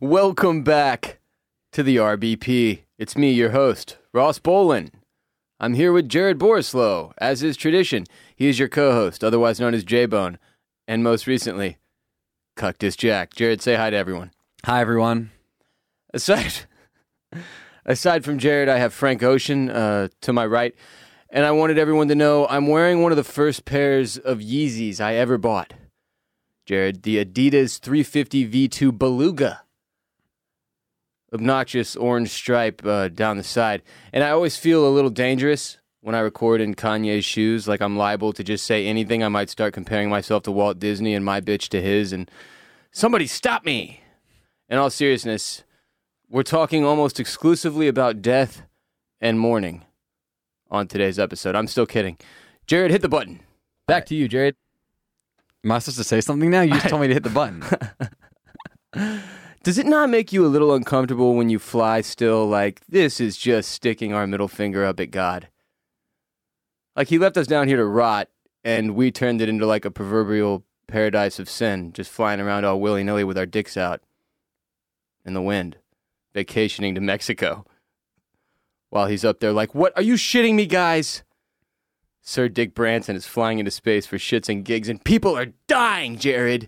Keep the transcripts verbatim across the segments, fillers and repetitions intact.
Welcome back to the R B P. It's me, your host, Ross Bolin. I'm here with Jared Borislow. As is tradition, he is your co-host, otherwise known as J-Bone, and most recently, Cactus Jack. Jared, say hi to everyone. Hi, everyone. Aside, aside from Jared, I have Frank Ocean uh, to my right, and I wanted everyone to know I'm wearing one of the first pairs of Yeezys I ever bought. Jared, the Adidas three fifty V two Beluga. Obnoxious orange stripe uh, down the side. And I always feel a little dangerous when I record in Kanye's shoes, like I'm liable to just say anything. I might start comparing myself to Walt Disney and my bitch to his, and somebody stop me! In all seriousness, we're talking almost exclusively about death and mourning on today's episode. I'm still kidding. Jared, hit the button. Back to you, Jared. Am I supposed to say something now? You just told me to hit the button. Does it not make you a little uncomfortable when you fly still, like, this is just sticking our middle finger up at God? Like, he left us down here to rot, and we turned it into, like, a proverbial paradise of sin, just flying around all willy-nilly with our dicks out in the wind, vacationing to Mexico. While he's up there like, what, are you shitting me, guys? Sir Dick Branson is flying into space for shits and gigs, and people are dying, Jared.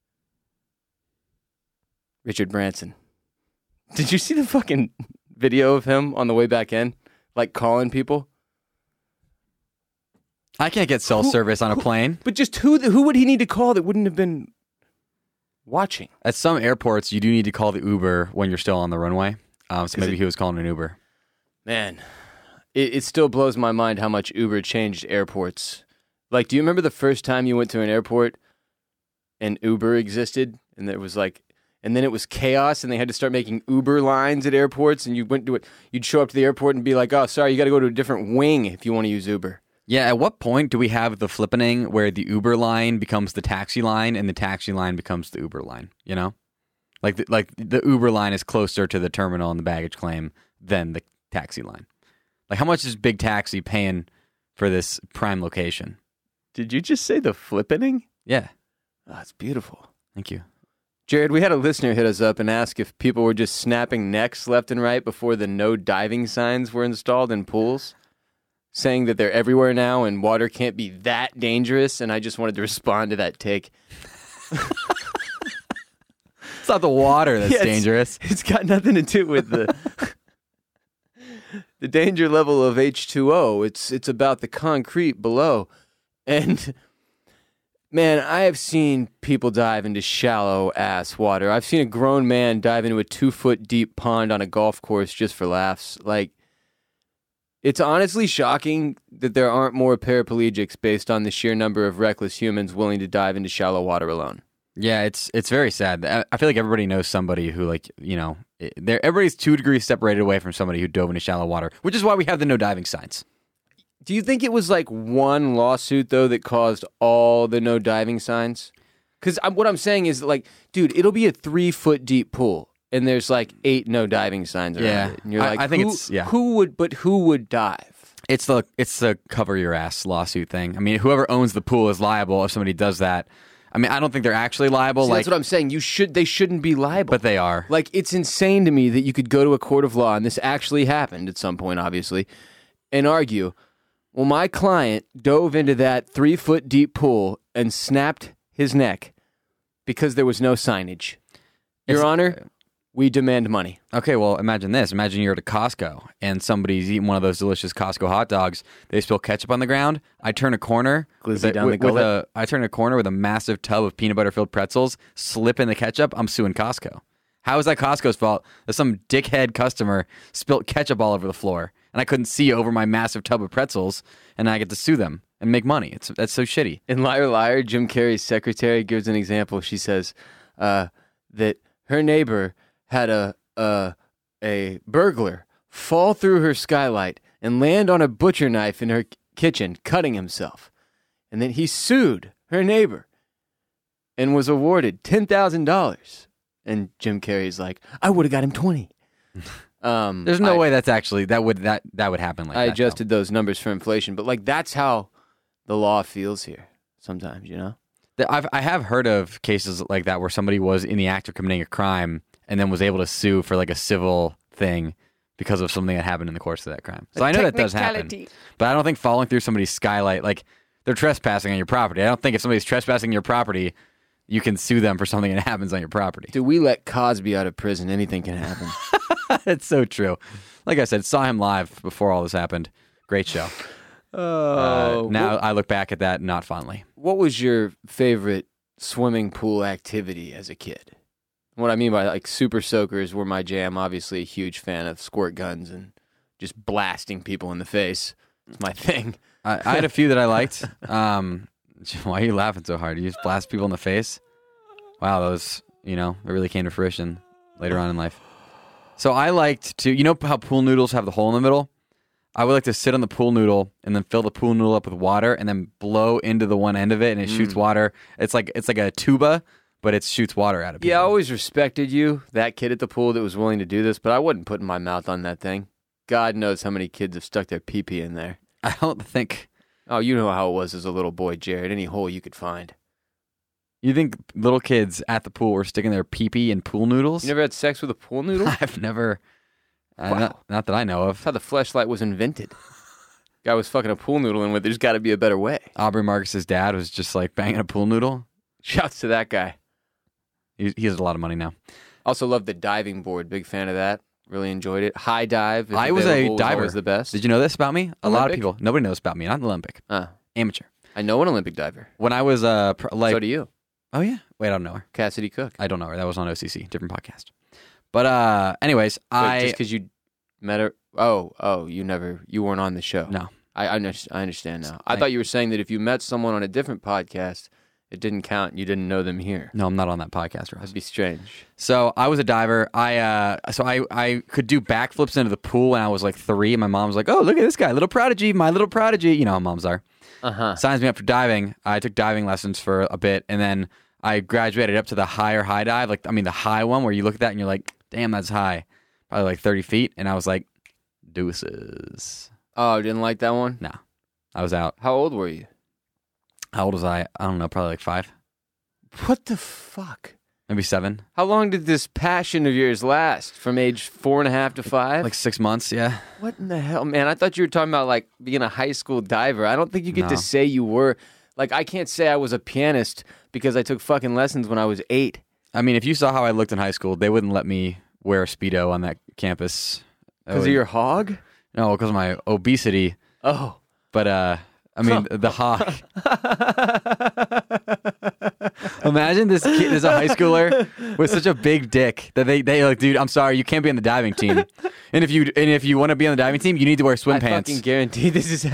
Richard Branson. Did you see the fucking video of him on the way back in? Like, calling people? I can't get cell who, service on a who, plane. But just who who would he need to call that wouldn't have been watching? At some airports, you do need to call the Uber when you're still on the runway. Um, so maybe it, he was calling an Uber. Man, it, it still blows my mind how much Uber changed airports. Like, do you remember the first time you went to an airport and Uber existed? And there was like... And then it was chaos, and they had to start making Uber lines at airports, and you went to it. You'd show up to the airport and be like, "Oh, sorry, you got to go to a different wing if you want to use Uber." Yeah. At what point do we have the flippening where the Uber line becomes the taxi line, and the taxi line becomes the Uber line? You know, like the, like the Uber line is closer to the terminal and the baggage claim than the taxi line. Like, how much is Big Taxi paying for this prime location? Did you just say the flippening? Yeah. Oh, that's beautiful. Thank you. Jared, we had a listener hit us up and ask if people were just snapping necks left and right before the no diving signs were installed in pools, saying that they're everywhere now and water can't be that dangerous, and I just wanted to respond to that take. It's not the water that's yeah, dangerous. It's, it's got nothing to do with the the danger level of H two O. It's, it's about the concrete below. And... Man, I have seen people dive into shallow-ass water. I've seen a grown man dive into a two-foot-deep pond on a golf course just for laughs. Like, it's honestly shocking that there aren't more paraplegics based on the sheer number of reckless humans willing to dive into shallow water alone. Yeah, it's it's very sad. I feel like everybody knows somebody who, like, you know, everybody's two degrees separated away from somebody who dove into shallow water, which is why we have the no diving signs. Do you think it was like one lawsuit, though, that caused all the no diving signs? Because what I'm saying is, like, dude, it'll be a three-foot deep pool, and there's like eight no diving signs around yeah. it. And you're like, I, I think who, it's, yeah. Who would, but who would dive? It's the it's the cover your ass lawsuit thing. I mean, whoever owns the pool is liable if somebody does that. I mean, I don't think they're actually liable. See, like, that's what I'm saying. You should, they shouldn't be liable. But they are. Like, it's insane to me that you could go to a court of law, and this actually happened at some point, obviously, and argue, well, my client dove into that three-foot deep pool and snapped his neck because there was no signage. Your It's, Honor, we demand money. Okay, well, imagine this. Imagine you're at a Costco, and somebody's eating one of those delicious Costco hot dogs. They spill ketchup on the ground. I turn a corner. Glizzy with a, down with, the with gullet. a, I turn a corner with a massive tub of peanut butter-filled pretzels, slip in the ketchup, I'm suing Costco. How is that Costco's fault that some dickhead customer spilt ketchup all over the floor, and I couldn't see over my massive tub of pretzels, and I get to sue them and make money? It's That's so shitty. In Liar Liar, Jim Carrey's secretary gives an example. She says uh, that her neighbor had a, a a burglar fall through her skylight and land on a butcher knife in her kitchen, cutting himself. And then he sued her neighbor and was awarded ten thousand dollars. And Jim Carrey's like, I would have got him twenty. Um, There's no I, way that's actually that would that that would happen like I that. I adjusted though. those numbers for inflation, but like that's how the law feels here sometimes, you know? I've I have heard of cases like that where somebody was in the act of committing a crime and then was able to sue for like a civil thing because of something that happened in the course of that crime. So A I know that does happen, technicality. but I don't think falling through somebody's skylight, like they're trespassing on your property. I don't think if somebody's trespassing your property, you can sue them for something that happens on your property. Dude, we let Cosby out of prison. Anything can happen. It's so true. Like I said, saw him live before all this happened. Great show. Oh. Uh, now what, I look back at that not fondly. what was your favorite swimming pool activity as a kid? What I mean by like super soakers were my jam. Obviously, a huge fan of squirt guns and just blasting people in the face. It's my thing. I, I had a few that I liked. Um, why are you laughing so hard? You just blast people in the face? Wow, those, you know, it really came to fruition later on in life. So I liked to, you know how pool noodles have the hole in the middle? I would like to sit on the pool noodle and then fill the pool noodle up with water and then blow into the one end of it and it mm. shoots water. It's like it's like a tuba, but it shoots water out of people. Yeah, I always respected you, that kid at the pool that was willing to do this, but I wouldn't put my mouth on that thing. God knows how many kids have stuck their pee-pee in there. I don't think... Oh, you know how it was as a little boy, Jared. Any hole you could find. You think little kids at the pool were sticking their pee-pee in pool noodles? You never had sex with a pool noodle? I've never... Uh, Wow. not, not that I know of. That's how the fleshlight was invented. Guy was fucking a pool noodle and with there's got to be a better way. Aubrey Marcus's dad was just like banging a pool noodle. Shouts to that guy. He, he has a lot of money now. Also love the diving board. Big fan of that. Really enjoyed it. High dive. if I was a available, diver. always the best. Did you know this about me? A lot of Olympic? people. Nobody knows about me. Not an Olympic. Uh, Amateur. I know an Olympic diver. When I was uh pr- like, so do you. oh yeah, wait, I don't know her. Cassidy Cook. I don't know her. That was on O C C, different podcast. But uh, anyways, Wait, I just because you met her. Oh, oh, you never, you weren't on the show. no. I, I, under- I understand now. I I- thought you were saying that if you met someone on a different podcast, it didn't count and you didn't know them here. No, I'm not on that podcast, Ross. That'd be strange. So I was a diver. I uh, so I, I could do backflips into the pool when I was like three. And my mom was like, "Oh, look at this guy, little prodigy, my little prodigy." You know how moms are. Uh huh. Signs me up for diving. I took diving lessons for a bit, and then I graduated up to the higher high dive. Like I mean, the high one where you look at that and you're like, "Damn, that's high," probably like thirty feet. And I was like, "Deuces." Oh, didn't like that one? No, I was out. How old were you? How old was I? I don't know, probably like five, What the fuck? maybe seven, How long did this passion of yours last? From age four and a half to five? like six months. Yeah. What in the hell, man? I thought you were talking about like being a high school diver. I don't think you get No. to say you were. Like, I can't say I was a pianist because I took fucking lessons when I was eight. I mean, if you saw how I looked in high school, they wouldn't let me wear a Speedo on that campus. That Because of would- your hog? No, because of my obesity. Oh. But, uh, I mean, the hawk. Imagine this kid is a high schooler with such a big dick that they, they like, dude, I'm sorry, you can't be on the diving team. And if you and if you want to be on the diving team, you need to wear swim I pants. fucking guarantee this is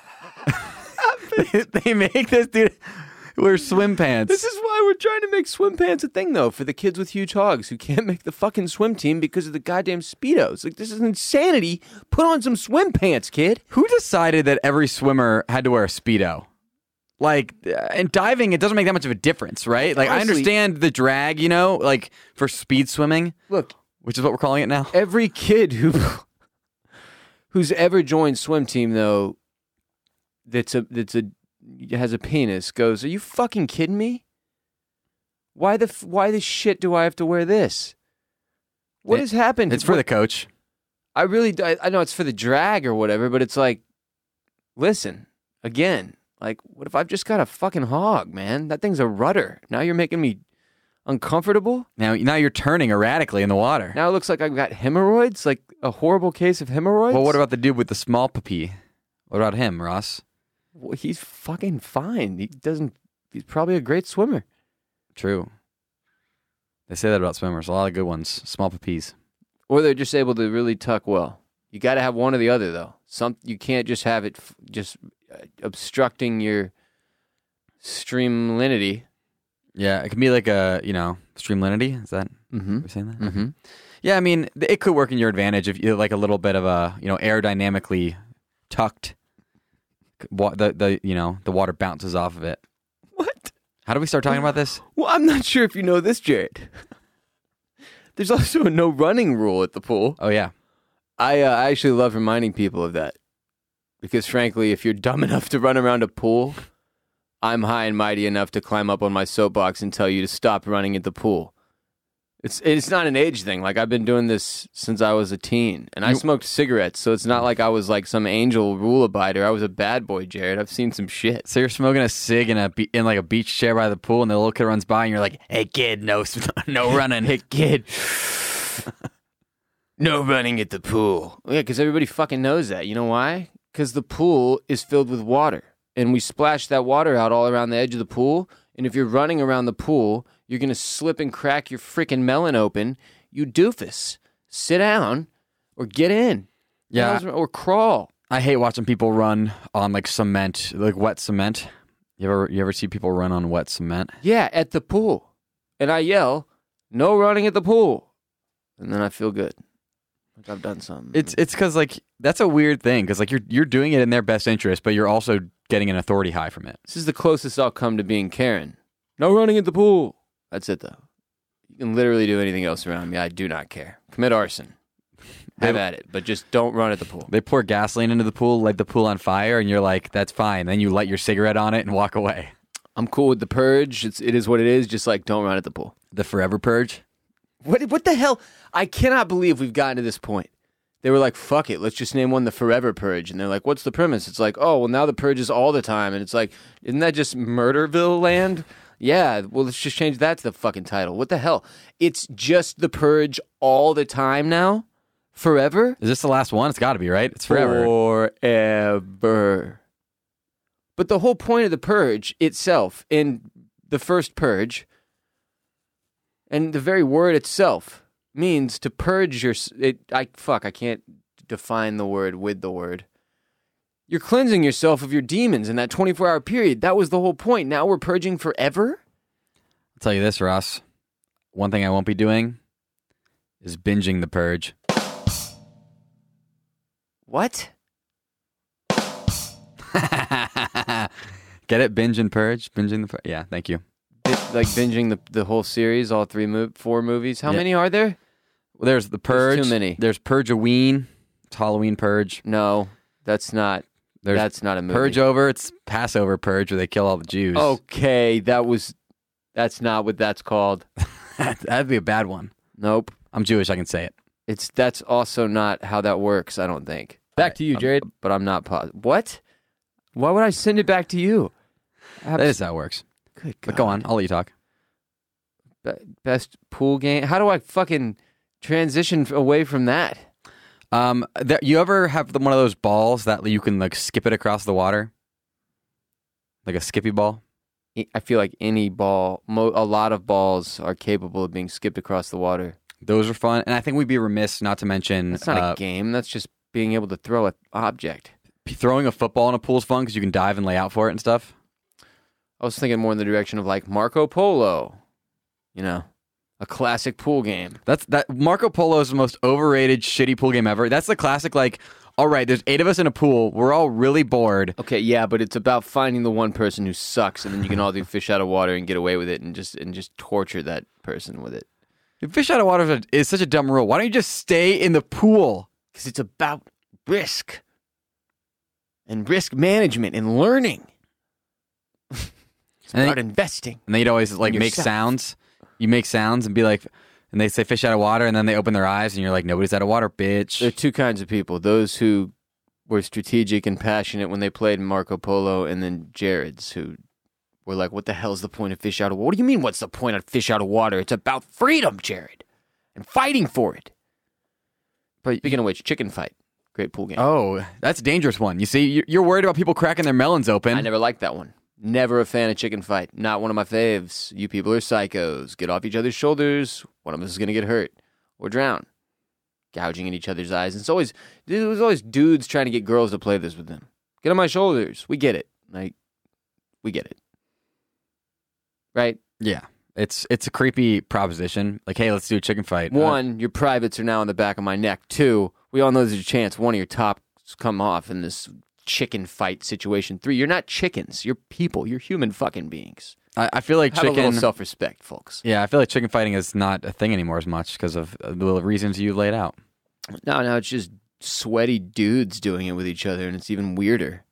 They make this dude wear swim pants. This is why we're trying to make swim pants a thing, though, for the kids with huge hogs who can't make the fucking swim team because of the goddamn Speedos. Like, this is insanity. Put on some swim pants, kid. Who decided that every swimmer had to wear a Speedo? Like, uh, in diving, it doesn't make that much of a difference, right? Like, I Honestly- understand the drag, you know, like for speed swimming, Look, which is what we're calling it now. every kid who who's ever joined swim team, though, that's a that's a has a penis goes, are you fucking kidding me? Why the f- why the shit do I have to wear this? What It- has happened? It's for What- the coach. I really do- I, I know it's for the drag or whatever, but it's like, listen, again, like, what if I've just got a fucking hog, man? That thing's a rudder. Now you're making me uncomfortable. Now, now you're turning erratically in the water. Now it looks like I've got hemorrhoids, like a horrible case of hemorrhoids. Well, what about the dude with the small pee? What about him, Ross? Well, he's fucking fine. He doesn't. He's probably a great swimmer. True. They say that about swimmers. A lot of good ones. Small pees. Or they're just able to really tuck well. You got to have one or the other, though. Some you can't just have it f- just uh, obstructing your streamlinity. Yeah, it can be like a, you know, streamlinity. Is that Mm-hmm. we're saying that? Mm-hmm. Yeah, I mean, th- it could work in your advantage if you like a little bit of a, you know, aerodynamically tucked. Wa- the the you know the water bounces off of it. What? How do we start talking about this? Well, I'm not sure if you know this, Jared. There's also a no running rule at the pool. Oh yeah, I, uh, I actually love reminding people of that. Because frankly, if you're dumb enough to run around a pool, I'm high and mighty enough to climb up on my soapbox and tell you to stop running at the pool. It's it's not an age thing. Like, I've been doing this since I was a teen, and I You- smoked cigarettes, so it's not like I was like some angel rule abider. I was a bad boy, Jared. I've seen some shit. So you're smoking a cig in a be- in like a beach chair by the pool, and the little kid runs by, and you're like, "Hey kid, no no running." Hey, kid. No running at the pool. Yeah, because everybody fucking knows that. You know why? Because the pool is filled with water, and we splash that water out all around the edge of the pool, and if you're running around the pool, you're going to slip and crack your freaking melon open. You doofus. Sit down or get in. Yeah. Or crawl. I hate watching people run on like cement, like wet cement. You ever you ever see people run on wet cement? Yeah, at the pool. And I yell, no running at the pool. And then I feel good. Like I've done something. It's it's because like that's a weird thing because like you're you're doing it in their best interest, but you're also getting an authority high from it. This is the closest I'll come to being Karen. No running at the pool. That's it, though. You can literally do anything else around me. I do not care. Commit arson. Have at it, but just don't run at the pool. They pour gasoline into the pool, light the pool on fire, and you're like, "That's fine." Then you light your cigarette on it and walk away. I'm cool with the purge. It's, it is what it is. Just like don't run at the pool. The forever purge. What? What the hell? I cannot believe we've gotten to this point. They were like, "Fuck it, let's just name one the Forever Purge." And they're like, "What's the premise?" It's like, "Oh, well, now the purge is all the time." And it's like, isn't that just Murderville land? Yeah, well, let's just change that to the fucking title. What the hell? It's just the purge all the time now? Forever? Is this the last one? It's got to be, right? It's forever. Forever. But the whole point of the purge itself, in the first purge, and the very word itself, means to purge your... It, I Fuck, I can't define the word with the word. You're cleansing yourself of your demons in that twenty-four hour period. That was the whole point. Now we're purging forever? I'll tell you this, Ross. One thing I won't be doing is binging the purge. What? Get it? Binge and purge? Binging the purge? Yeah, thank you. Like binging the, the whole series, all three, mo- four movies? How Yeah. many are there? Well, there's the purge. There's too many. There's Purge-a-ween. It's Halloween purge. No, that's not... There's That's not a movie. Purge over. It's Passover purge where they kill all the Jews. Okay, that was... That's not what that's called. That'd be a bad one. Nope. I'm Jewish. I can say it. It's That's also not how that works, I don't think. Back to you, I'm- Jared. But I'm not positive. What? Why would I send it back to you? That is how it works. Good God. But go on. I'll let you talk. Be- Best pool game? How do I fucking transition away from that? Um, there, you ever have the, one of those balls that you can like skip it across the water, like a skippy ball? I feel like any ball, mo- a lot of balls are capable of being skipped across the water. Those are fun, and I think we'd be remiss not to mention. That's not uh, a game. That's just being able to throw an object. Throwing a football in a pool is fun because you can dive and lay out for it and stuff. I was thinking more in the direction of like Marco Polo. You know, a classic pool game. That's that. Marco Polo is the most overrated, shitty pool game ever. That's the classic. Like, all right, there's eight of us in a pool. We're all really bored. Okay, yeah, but it's about finding the one person who sucks, and then you can all do fish out of water and get away with it, and just and just torture that person with it. Fish out of water is, a, is such a dumb rule. Why don't you just stay in the pool? Because it's about risk and risk management and learning. It's And about then- investing. And they'd always like make yourself. sounds. You make sounds and be like, and they say fish out of water, and then they open their eyes, and you're like, nobody's out of water, bitch. There are two kinds of people: those who were strategic and passionate when they played Marco Polo, and then Jared's who were like, "What the hell is the point of fish out of water? What do you mean? What's the point of fish out of water? It's about freedom, Jared, and fighting for it." But Speaking of which, chicken fight, great pool game. oh, that's a dangerous one. You see, you're- you're worried about people cracking their melons open. I never liked that one. Never a fan of chicken fight. Not one of my faves. You people are psychos. Get off each other's shoulders. One of us is gonna get hurt or drown. Gouging in each other's eyes. And it's always there was always dudes trying to get girls to play this with them. Get on my shoulders. We get it. Like we get it. Right? Yeah, it's it's a creepy proposition. Like, hey, let's do a chicken fight. Uh, One, your privates are now on the back of my neck. Two, we all know there's a chance one of your tops come off in this chicken fight situation. Three, you're not chickens. You're people. You're human fucking beings. I, I feel like Have a chicken. little self-respect, folks. Yeah, I feel like chicken fighting is not a thing anymore as much because of the reasons you laid out. No, no, it's just sweaty dudes doing it with each other, and it's even weirder.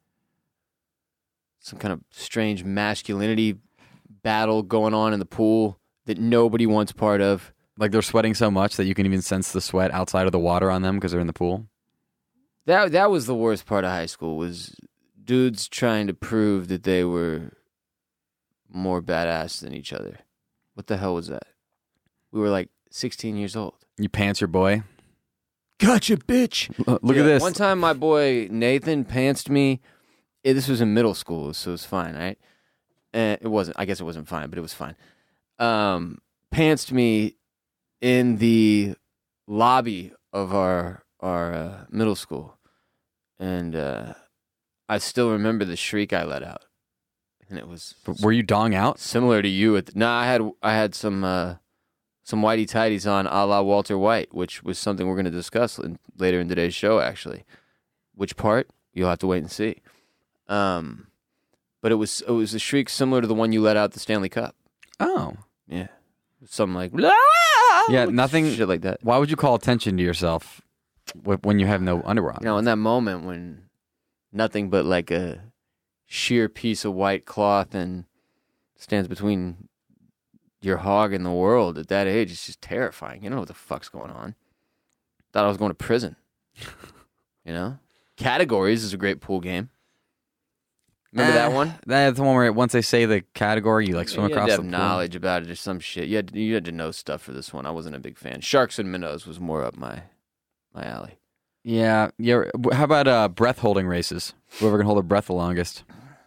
Some kind of strange masculinity battle going on in the pool that nobody wants part of. Like they're sweating so much that you can even sense the sweat outside of the water on them because they're in the pool. That that was the worst part of high school, was dudes trying to prove that they were more badass than each other. What the hell was that? We were like sixteen years old. You pants your boy. Gotcha, bitch. Look Yeah, at this. One time my boy Nathan pantsed me. Eh, This was in middle school, so it was fine, right? And it wasn't. I guess it wasn't fine, but it was fine. Um, pantsed me in the lobby of our our uh, middle school, and uh, I still remember the shriek I let out, and it was Were you dong out? similar to you. At the, nah, I had I had some uh, some whitey tighties on, a la Walter White, which was something we're going to discuss in, later in today's show. Actually, which part you'll have to wait and see. Um, but it was it was a shriek similar to the one you let out at the Stanley Cup. Oh. Yeah, something like Yeah, nothing. shit like that. Why would you call attention to yourself wh- when you have no underwear on? You know, in that moment when nothing but like a sheer piece of white cloth and stands between your hog and the world at that age, it's just terrifying. You don't know what the fuck's going on. Thought I was going to prison. You know, Categories is a great pool game. Remember that Eh, one? That's the one where once they say the category, you like swim you across had to the have pool. knowledge about it or some shit. You had, you had to know stuff for this one. I wasn't a big fan. Sharks and minnows was more up my my alley. Yeah, yeah. How about uh, breath holding races? Whoever can hold their breath the longest.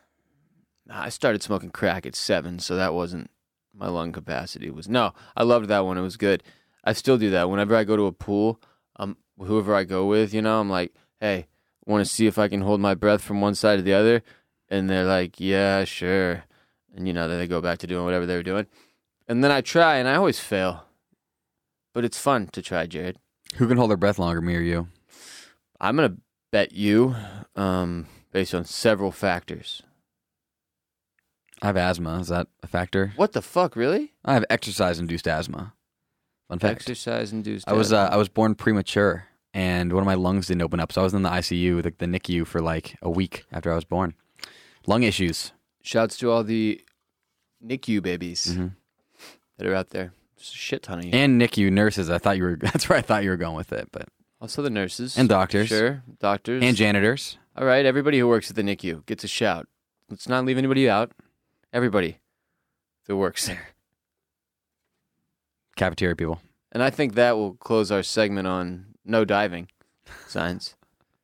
I started smoking crack at seven, so that wasn't my lung capacity. Was no, I loved that one. It was good. I still do that whenever I go to a pool. Um, whoever I go with, you know, I'm like, hey, want to see if I can hold my breath from one side to the other, and they're like, yeah, sure, and you know, then they go back to doing whatever they were doing, and then I try, and I always fail, but it's fun to try, Jared. Who can hold their breath longer, me or you? I'm gonna bet you, um, based on several factors. I have asthma. Is that a factor? What the fuck, really? I have exercise-induced asthma. Fun fact. Exercise induced. I was uh, I was born premature, and one of my lungs didn't open up, so I was in the I C U, the, the N I C U, for like a week after I was born. Lung issues. Shouts to all the N I C U babies Mm-hmm. that are out there. There's a shit ton of you. And N I C U nurses. I thought you were. That's where I thought you were going with it, but Also the nurses. and doctors, Sure, doctors. and janitors. All right, everybody who works at the N I C U gets a shout. Let's not leave anybody out. Everybody that works there. Cafeteria people. And I think that will close our segment on no diving signs.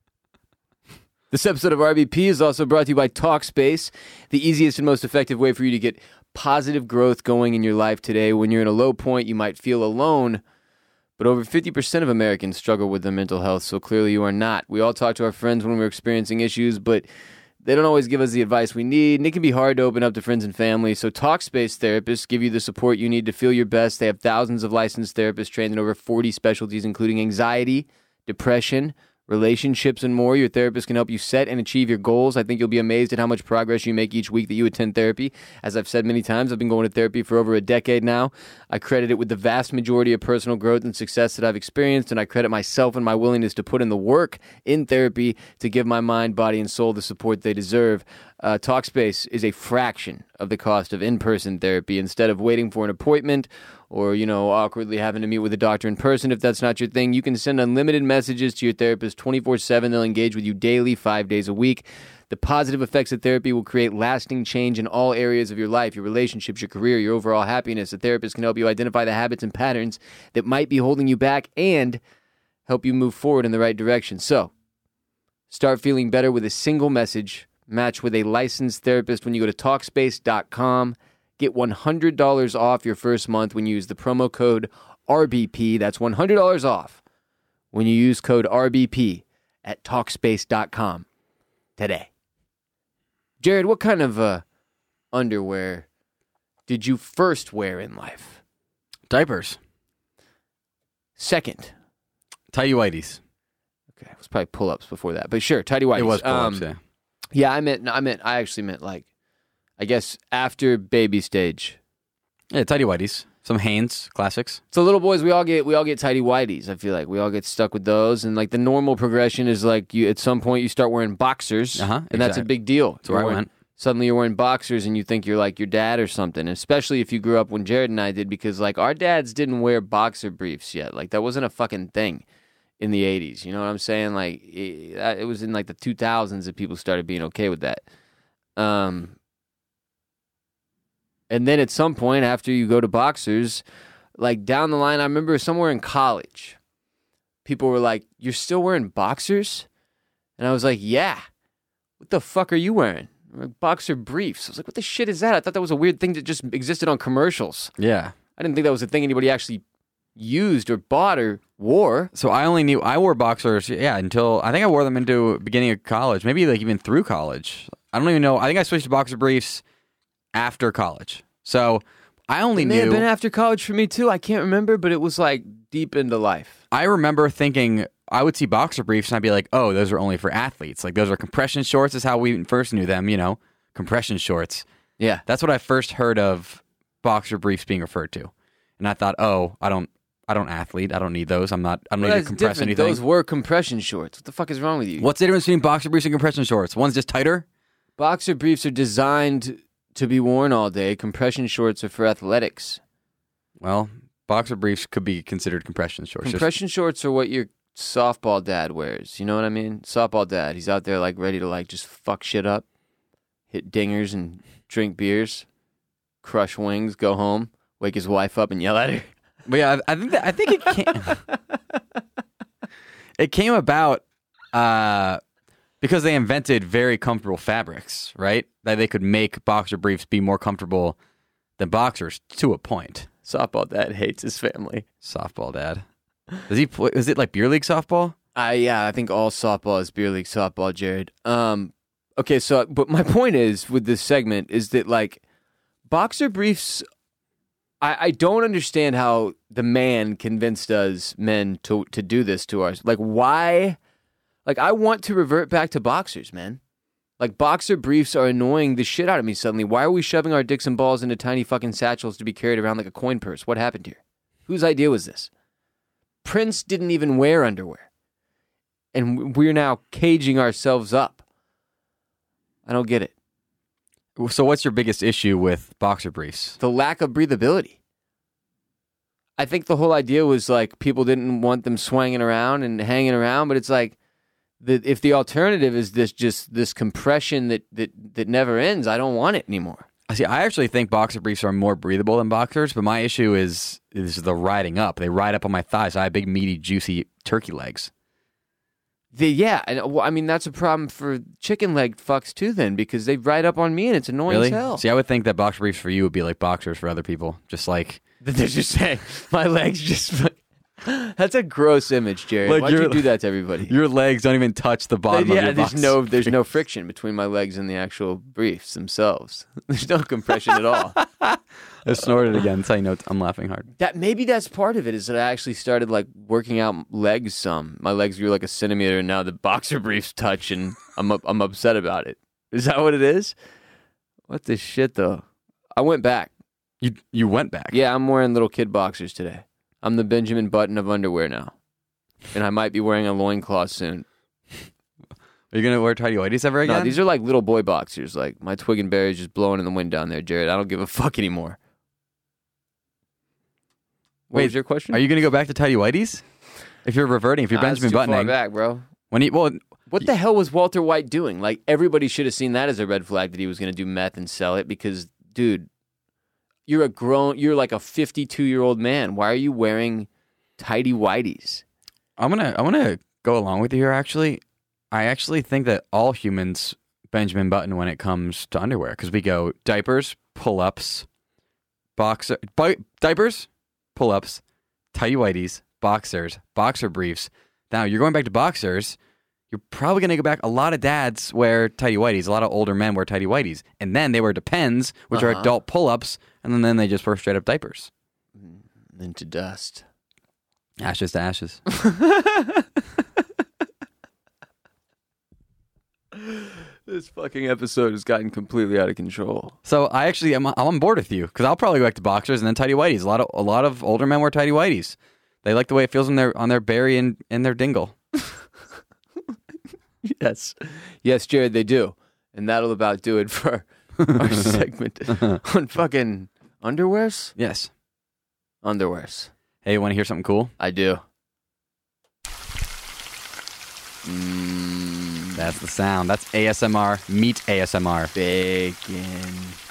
This episode of R B P is also brought to you by Talkspace, the easiest and most effective way for you to get positive growth going in your life today. When you're in a low point, you might feel alone, but over fifty percent of Americans struggle with their mental health, so clearly you are not. We all talk to our friends when we're experiencing issues, but they don't always give us the advice we need, and it can be hard to open up to friends and family. So Talkspace therapists give you the support you need to feel your best. They have thousands of licensed therapists trained in over forty specialties, including anxiety, depression, relationships, and more. Your therapist can help you set and achieve your goals. I think you'll be amazed at how much progress you make each week that you attend therapy. As I've said many times, I've been going to therapy for over a decade now. I credit it with the vast majority of personal growth and success that I've experienced, and I credit myself and my willingness to put in the work in therapy to give my mind, body, and soul the support they deserve. Uh, Talkspace is a fraction of the cost of in-person therapy. Instead of waiting for an appointment or, you know, awkwardly having to meet with a doctor in person, if that's not your thing, you can send unlimited messages to your therapist twenty-four seven. They'll engage with you daily, five days a week. The positive effects of therapy will create lasting change in all areas of your life, your relationships, your career, your overall happiness. A therapist can help you identify the habits and patterns that might be holding you back and help you move forward in the right direction. So, start feeling better with a single message. Match with a licensed therapist when you go to Talkspace dot com. Get one hundred dollars off your first month when you use the promo code R B P. That's one hundred dollars off when you use code R B P at Talkspace dot com today. Jared, what kind of uh, underwear did you first wear in life? Diapers. Second. Tighty whities. Okay, it was probably pull-ups before that, but sure, tidy whities. It was pull-ups, Um, yeah. Yeah, I meant, I meant, I actually meant like, I guess after baby stage. Yeah, tighty whities. Some Hanes classics. So little boys, we all get, we all get tidy whities. I feel like we all get stuck with those, and like the normal progression is like you at some point you start wearing boxers, Uh-huh, and that's a exactly. big deal. That's where I You're wearing- went. suddenly you're wearing boxers and you think you're like your dad or something, especially if you grew up when Jared and I did, because like our dads didn't wear boxer briefs yet. Like that wasn't a fucking thing in the eighties. You know what I'm saying? Like it, it was in like the two thousands that people started being okay with that. Um, and then at some point after you go to boxers, like down the line, I remember somewhere in college, people were like, "You're still wearing boxers?" And I was like, "Yeah. What the fuck are you wearing?" Like, boxer briefs. I was like, what the shit is that? I thought that was a weird thing that just existed on commercials. Yeah. I didn't think that was a thing anybody actually used or bought or wore. So I only knew I wore boxers, yeah, until I think I wore them into beginning of college, maybe like even through college. I don't even know. I think I switched to boxer briefs after college. So I only It may knew. have been after college for me too. I can't remember, but it was like deep into life. I remember thinking I would see boxer briefs and I'd be like, oh, those are only for athletes. Like those are compression shorts is how we first knew them, you know, compression shorts. Yeah. That's what I first heard of boxer briefs being referred to. And I thought, oh, I don't I don't athlete. I don't need those. I'm not I don't Well, need to that's compress different. anything. Those were compression shorts. What the fuck is wrong with you? What's the difference between boxer briefs and compression shorts? One's just tighter? Boxer briefs are designed to be worn all day. Compression shorts are for athletics. Well, boxer briefs could be considered compression shorts. Compression shorts are what your softball dad wears. You know what I mean? Softball dad. He's out there like ready to like just fuck shit up, hit dingers and drink beers, crush wings, go home, wake his wife up and yell at her. But yeah, I, I think that, I think it came it came about uh, because they invented very comfortable fabrics, right? That they could make boxer briefs be more comfortable than boxers to a point. Softball dad hates his family. Softball dad. Does he play? Is it like beer league softball? Uh, yeah, I think all softball is beer league softball, Jared. Um, okay, so but my point is with this segment is that like boxer briefs. I, I don't understand how the man convinced us men to to do this to us. Like why? Like I want to revert back to boxers, man. Like boxer briefs are annoying the shit out of me suddenly. Why are we shoving our dicks and balls into tiny fucking satchels to be carried around like a coin purse? What happened here? Whose idea was this? Prince didn't even wear underwear. And we're now caging ourselves up. I don't get it. So what's your biggest issue with boxer briefs? The lack of breathability. I think the whole idea was like people didn't want them swinging around and hanging around, but it's like the, if the alternative is this just this compression that, that, that never ends, I don't want it anymore. See, I actually think boxer briefs are more breathable than boxers, but my issue is is the riding up. They ride up on my thighs. I have big, meaty, juicy turkey legs. The, yeah, and well, I mean that's a problem for chicken leg fucks too. Then because they ride up on me and it's annoying Really? as hell. See, I would think that boxer briefs for you would be like boxers for other people, just like They're just saying my legs just. That's a gross image, Jared. Like Why'd you you're- do that to everybody? your legs don't even touch the bottom yeah, of your there's box. no there's no friction between my legs and the actual briefs themselves. There's no compression at all. I snorted again. That's how you know I'm laughing hard. That maybe that's part of it is that I actually started like working out legs some. My legs grew like a centimeter, and now the boxer briefs touch, and I'm up, I'm upset about it. Is that what it is? What the shit though? I went back. You you went back. Yeah, I'm wearing little kid boxers today. I'm the Benjamin Button of underwear now, and I might be wearing a loincloth soon. Are you gonna wear tidy whities ever again? No, these are like little boy boxers. Like my twig and berry is just blowing in the wind down there, Jared. I don't give a fuck anymore. What Wait, was your question? Are you gonna go back to tidy whities? If you're reverting, if you're Nah, that's Benjamin too far Buttoning, back, bro. when he well, What the hell was Walter White doing? Like everybody should have seen that as a red flag that he was going to do meth and sell it because, dude, you're a grown, you're like a fifty-two year old man. Why are you wearing tidy whities? I'm gonna I'm gonna go along with you here. Actually, I actually think that all humans Benjamin Button when it comes to underwear because we go diapers, pull ups, boxer bi- diapers, pull ups, tidy whities, boxers, boxer briefs. Now you're going back to boxers. You're probably going to go back. A lot of dads wear tidy whities. A lot of older men wear tidy whities. And then they wear Depends, which Uh-huh. are adult pull-ups, and then, then they just wear straight-up diapers. Into dust. Ashes to ashes. This fucking episode has gotten completely out of control. So I actually, I'm, I'm on board with you, because I'll probably go back to boxers and then tidy whities. A lot of a lot of older men wear tidy whities. They like the way it feels on their on their berry and, and their dingle. Yes. Yes, Jared, they do. And that'll about do it for our segment on fucking underwears? Yes. Underwears. Hey, you want to hear something cool? I do. Mm, That's the sound. That's A S M R. Meat A S M R. bacon.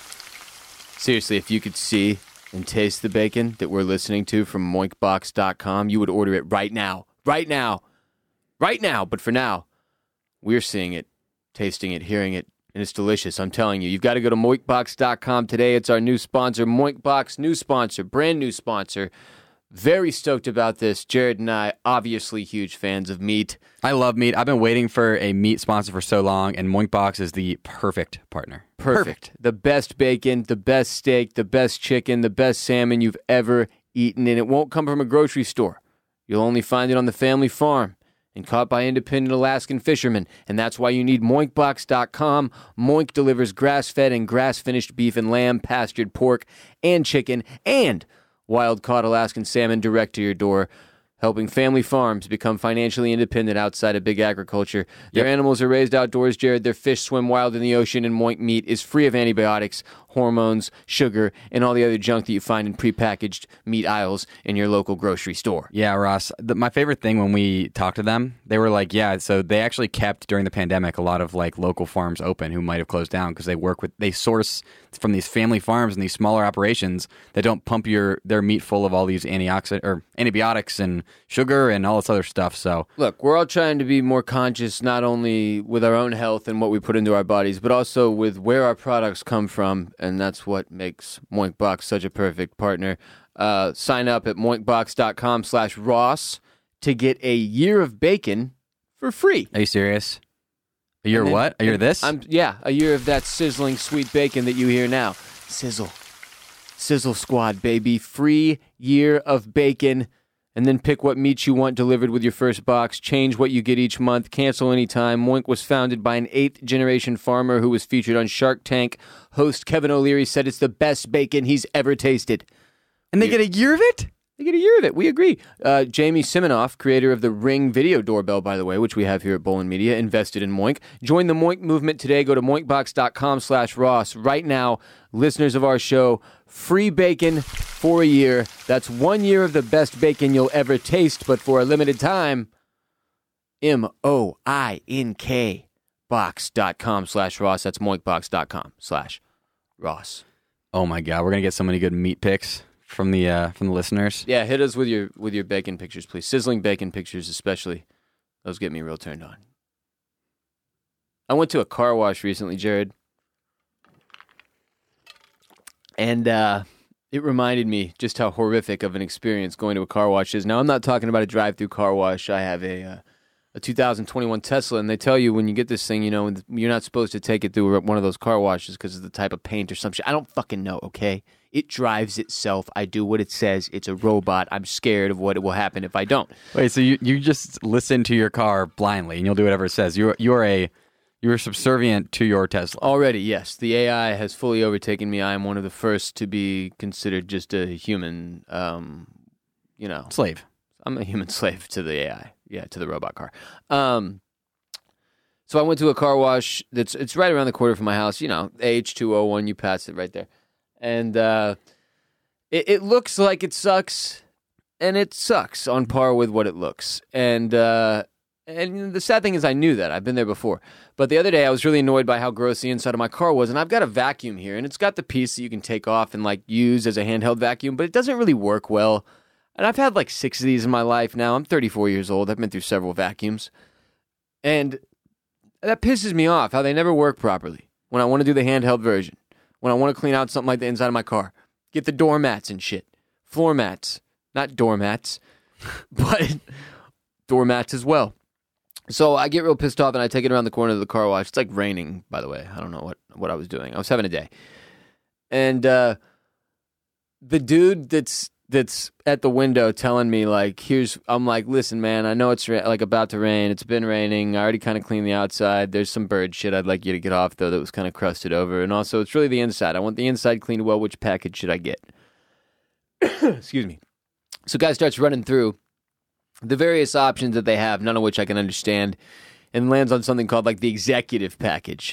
Seriously, if you could see and taste the bacon that we're listening to from moink box dot com, you would order it right now. Right now. Right now. But for now, we're seeing it, tasting it, hearing it, and it's delicious. I'm telling you. You've got to go to moink box dot com today. It's our new sponsor, Moinkbox, new sponsor, brand new sponsor. Very stoked about this. Jared and I, obviously huge fans of meat. I love meat. I've been waiting for a meat sponsor for so long, and Moinkbox is the perfect partner. Perfect. Perfect. The best bacon, the best steak, the best chicken, the best salmon you've ever eaten, and it won't come from a grocery store. You'll only find it on the family farm and caught by independent Alaskan fishermen, and that's why you need moink box dot com. Moink delivers grass-fed and grass-finished beef and lamb, pastured pork and chicken, and wild-caught Alaskan salmon direct to your door, helping family farms become financially independent outside of big agriculture. Their Yep. animals are raised outdoors, Jared. Their fish swim wild in the ocean, and Moink meat is free of antibiotics, hormones, sugar, and all the other junk that you find in prepackaged meat aisles in your local grocery store. Yeah, Ross. The, my favorite thing when we talked to them, they were like, yeah, so they actually kept during the pandemic a lot of like local farms open who might have closed down because they work with, they source from these family farms and these smaller operations that don't pump your their meat full of all these antioxidant or antibiotics and sugar and all this other stuff. So Look, we're all trying to be more conscious, not only with our own health and what we put into our bodies, but also with where our products come from, and that's what makes Moinkbox such a perfect partner. Uh, sign up at moinkbox dot com slash Ross to get a year of bacon for free. are you serious? A year And then- what? A year this? I'm yeah, a year of that sizzling sweet bacon that you hear now. Sizzle. Sizzle Squad, baby. Free year of bacon. And then pick what meat you want delivered with your first box. Change what you get each month. Cancel anytime. Moink was founded by an eighth-generation farmer who was featured on Shark Tank. Host Kevin O'Leary said it's the best bacon he's ever tasted. and they get a year of it? They get a year of it. We agree. Uh, Jamie Siminoff, creator of the Ring video doorbell, by the way, which we have here at Bolin Media, invested in Moink. Join the Moink movement today. Go to moinkbox dot com slash Ross. Right now, listeners of our show, free bacon for a year. That's one year of the best bacon you'll ever taste, but for a limited time, M O I N K box dot com slash Ross. That's moinkbox dot com slash Ross. Oh my God, we're gonna get so many good meat picks from the uh, from the listeners. Yeah, hit us with your with your bacon pictures, please. Sizzling bacon pictures, especially. Those get me real turned on. I went to a car wash recently, Jared, and uh, it reminded me just how horrific of an experience going to a car wash is. Now, I'm not talking about a drive-through car wash. I have a uh, a two thousand twenty-one Tesla, and they tell you when you get this thing, you know, you're not supposed to take it through one of those car washes because of the type of paint or some shit. I don't fucking know, okay? It drives itself. I do what it says. It's a robot. I'm scared of what will happen if I don't. Wait, so you, you just listen to your car blindly and you'll do whatever it says. You're you're a you're subservient to your Tesla. Already, yes. The A I has fully overtaken me. I am one of the first to be considered just a human, um, you know. Slave. I'm a human slave to the A I. Yeah, to the robot car. Um, so I went to a car wash that's it's right around the corner from my house. You know, A H two oh one, you pass it right there. And uh, it, it looks like it sucks, and it sucks on par with what it looks. And uh, and the sad thing is I knew that. I've been there before. But the other day I was really annoyed by how gross the inside of my car was. And I've got a vacuum here, and it's got the piece that you can take off and like use as a handheld vacuum, but it doesn't really work well. And I've had like six of these in my life now. I'm thirty-four years old. I've been through several vacuums. And that pisses me off how they never work properly when I want to do the handheld version. When I want to clean out something like the inside of my car. Get the doormats and shit. Floor mats. Not doormats, but doormats as well. So I get real pissed off and I take it around the corner of the car wash. It's like raining, by the way. I don't know what, what I was doing. I was having a day. And uh, the dude that's that's at the window telling me, like, here's, I'm like, listen, man, I know it's ra- like about to rain. It's been raining. I already kind of cleaned the outside. There's some bird shit I'd like you to get off, though, that was kind of crusted over. And also, it's really the inside. I want the inside cleaned well. Which package should I get? Excuse me. So guy starts running through the various options that they have, none of which I can understand, and lands on something called, like, the executive package.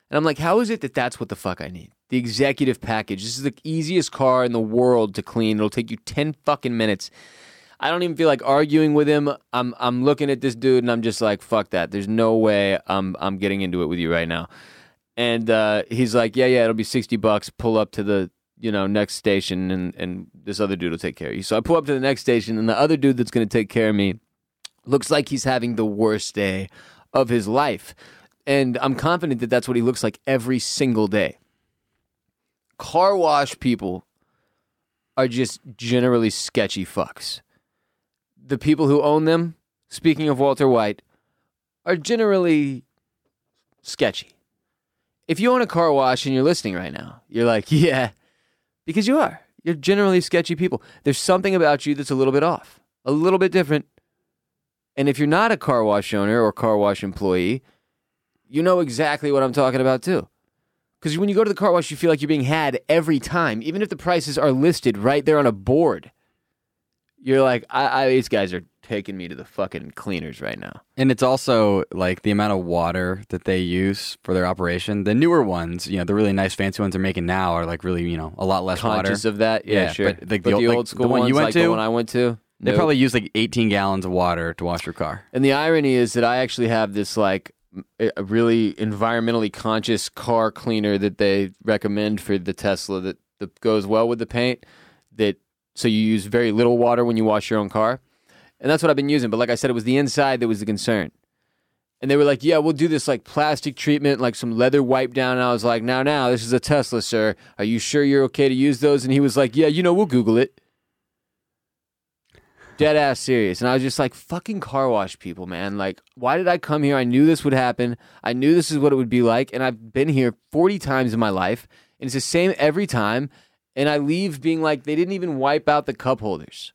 And I'm like, how is it that that's what the fuck I need? The executive package. This is the easiest car in the world to clean. It'll take you ten fucking minutes. I don't even feel like arguing with him. I'm I'm looking at this dude and I'm just like, fuck that. There's no way I'm I'm getting into it with you right now. And uh, he's like, yeah, yeah, it'll be sixty bucks. Pull up to the, you know, next station and, and this other dude will take care of you. So I pull up to the next station and the other dude that's going to take care of me looks like he's having the worst day of his life. And I'm confident that that's what he looks like every single day. Car wash people are just generally sketchy fucks. The people who own them, speaking of Walter White, are generally sketchy. If you own a car wash and you're listening right now, you're like, yeah, because you are. You're generally sketchy people. There's something about you that's a little bit off, a little bit different. And if you're not a car wash owner or car wash employee, you know exactly what I'm talking about too. Because when you go to the car wash, you feel like you're being had every time, even if the prices are listed right there on a board. You're like, I, I, these guys are taking me to the fucking cleaners right now. And it's also like the amount of water that they use for their operation. The newer ones, you know, the really nice fancy ones they're making now are like really, you know, a lot less water. Conscious of that? Yeah, Yeah, sure. but, But, like, the, the old- old like, school the one ones, you went like to, the one I went to, They nope. probably use like eighteen gallons of water to wash your car. And the irony is that I actually have this like a really environmentally conscious car cleaner that they recommend for the Tesla that, that goes well with the paint. That so you use very little water when you wash your own car. And that's what I've been using. But like I said, it was the inside that was the concern. And they were like, yeah, we'll do this like plastic treatment, like some leather wipe down. And I was like, now, now, this is a Tesla, sir. Are you sure you're okay to use those? And he was like, yeah, you know, we'll Google it. Dead ass serious. And I was just like, fucking car wash people, man. Like, why did I come here? I knew this would happen. I knew this is what it would be like. And I've been here forty times in my life. And it's the same every time. And I leave being like, they didn't even wipe out the cup holders.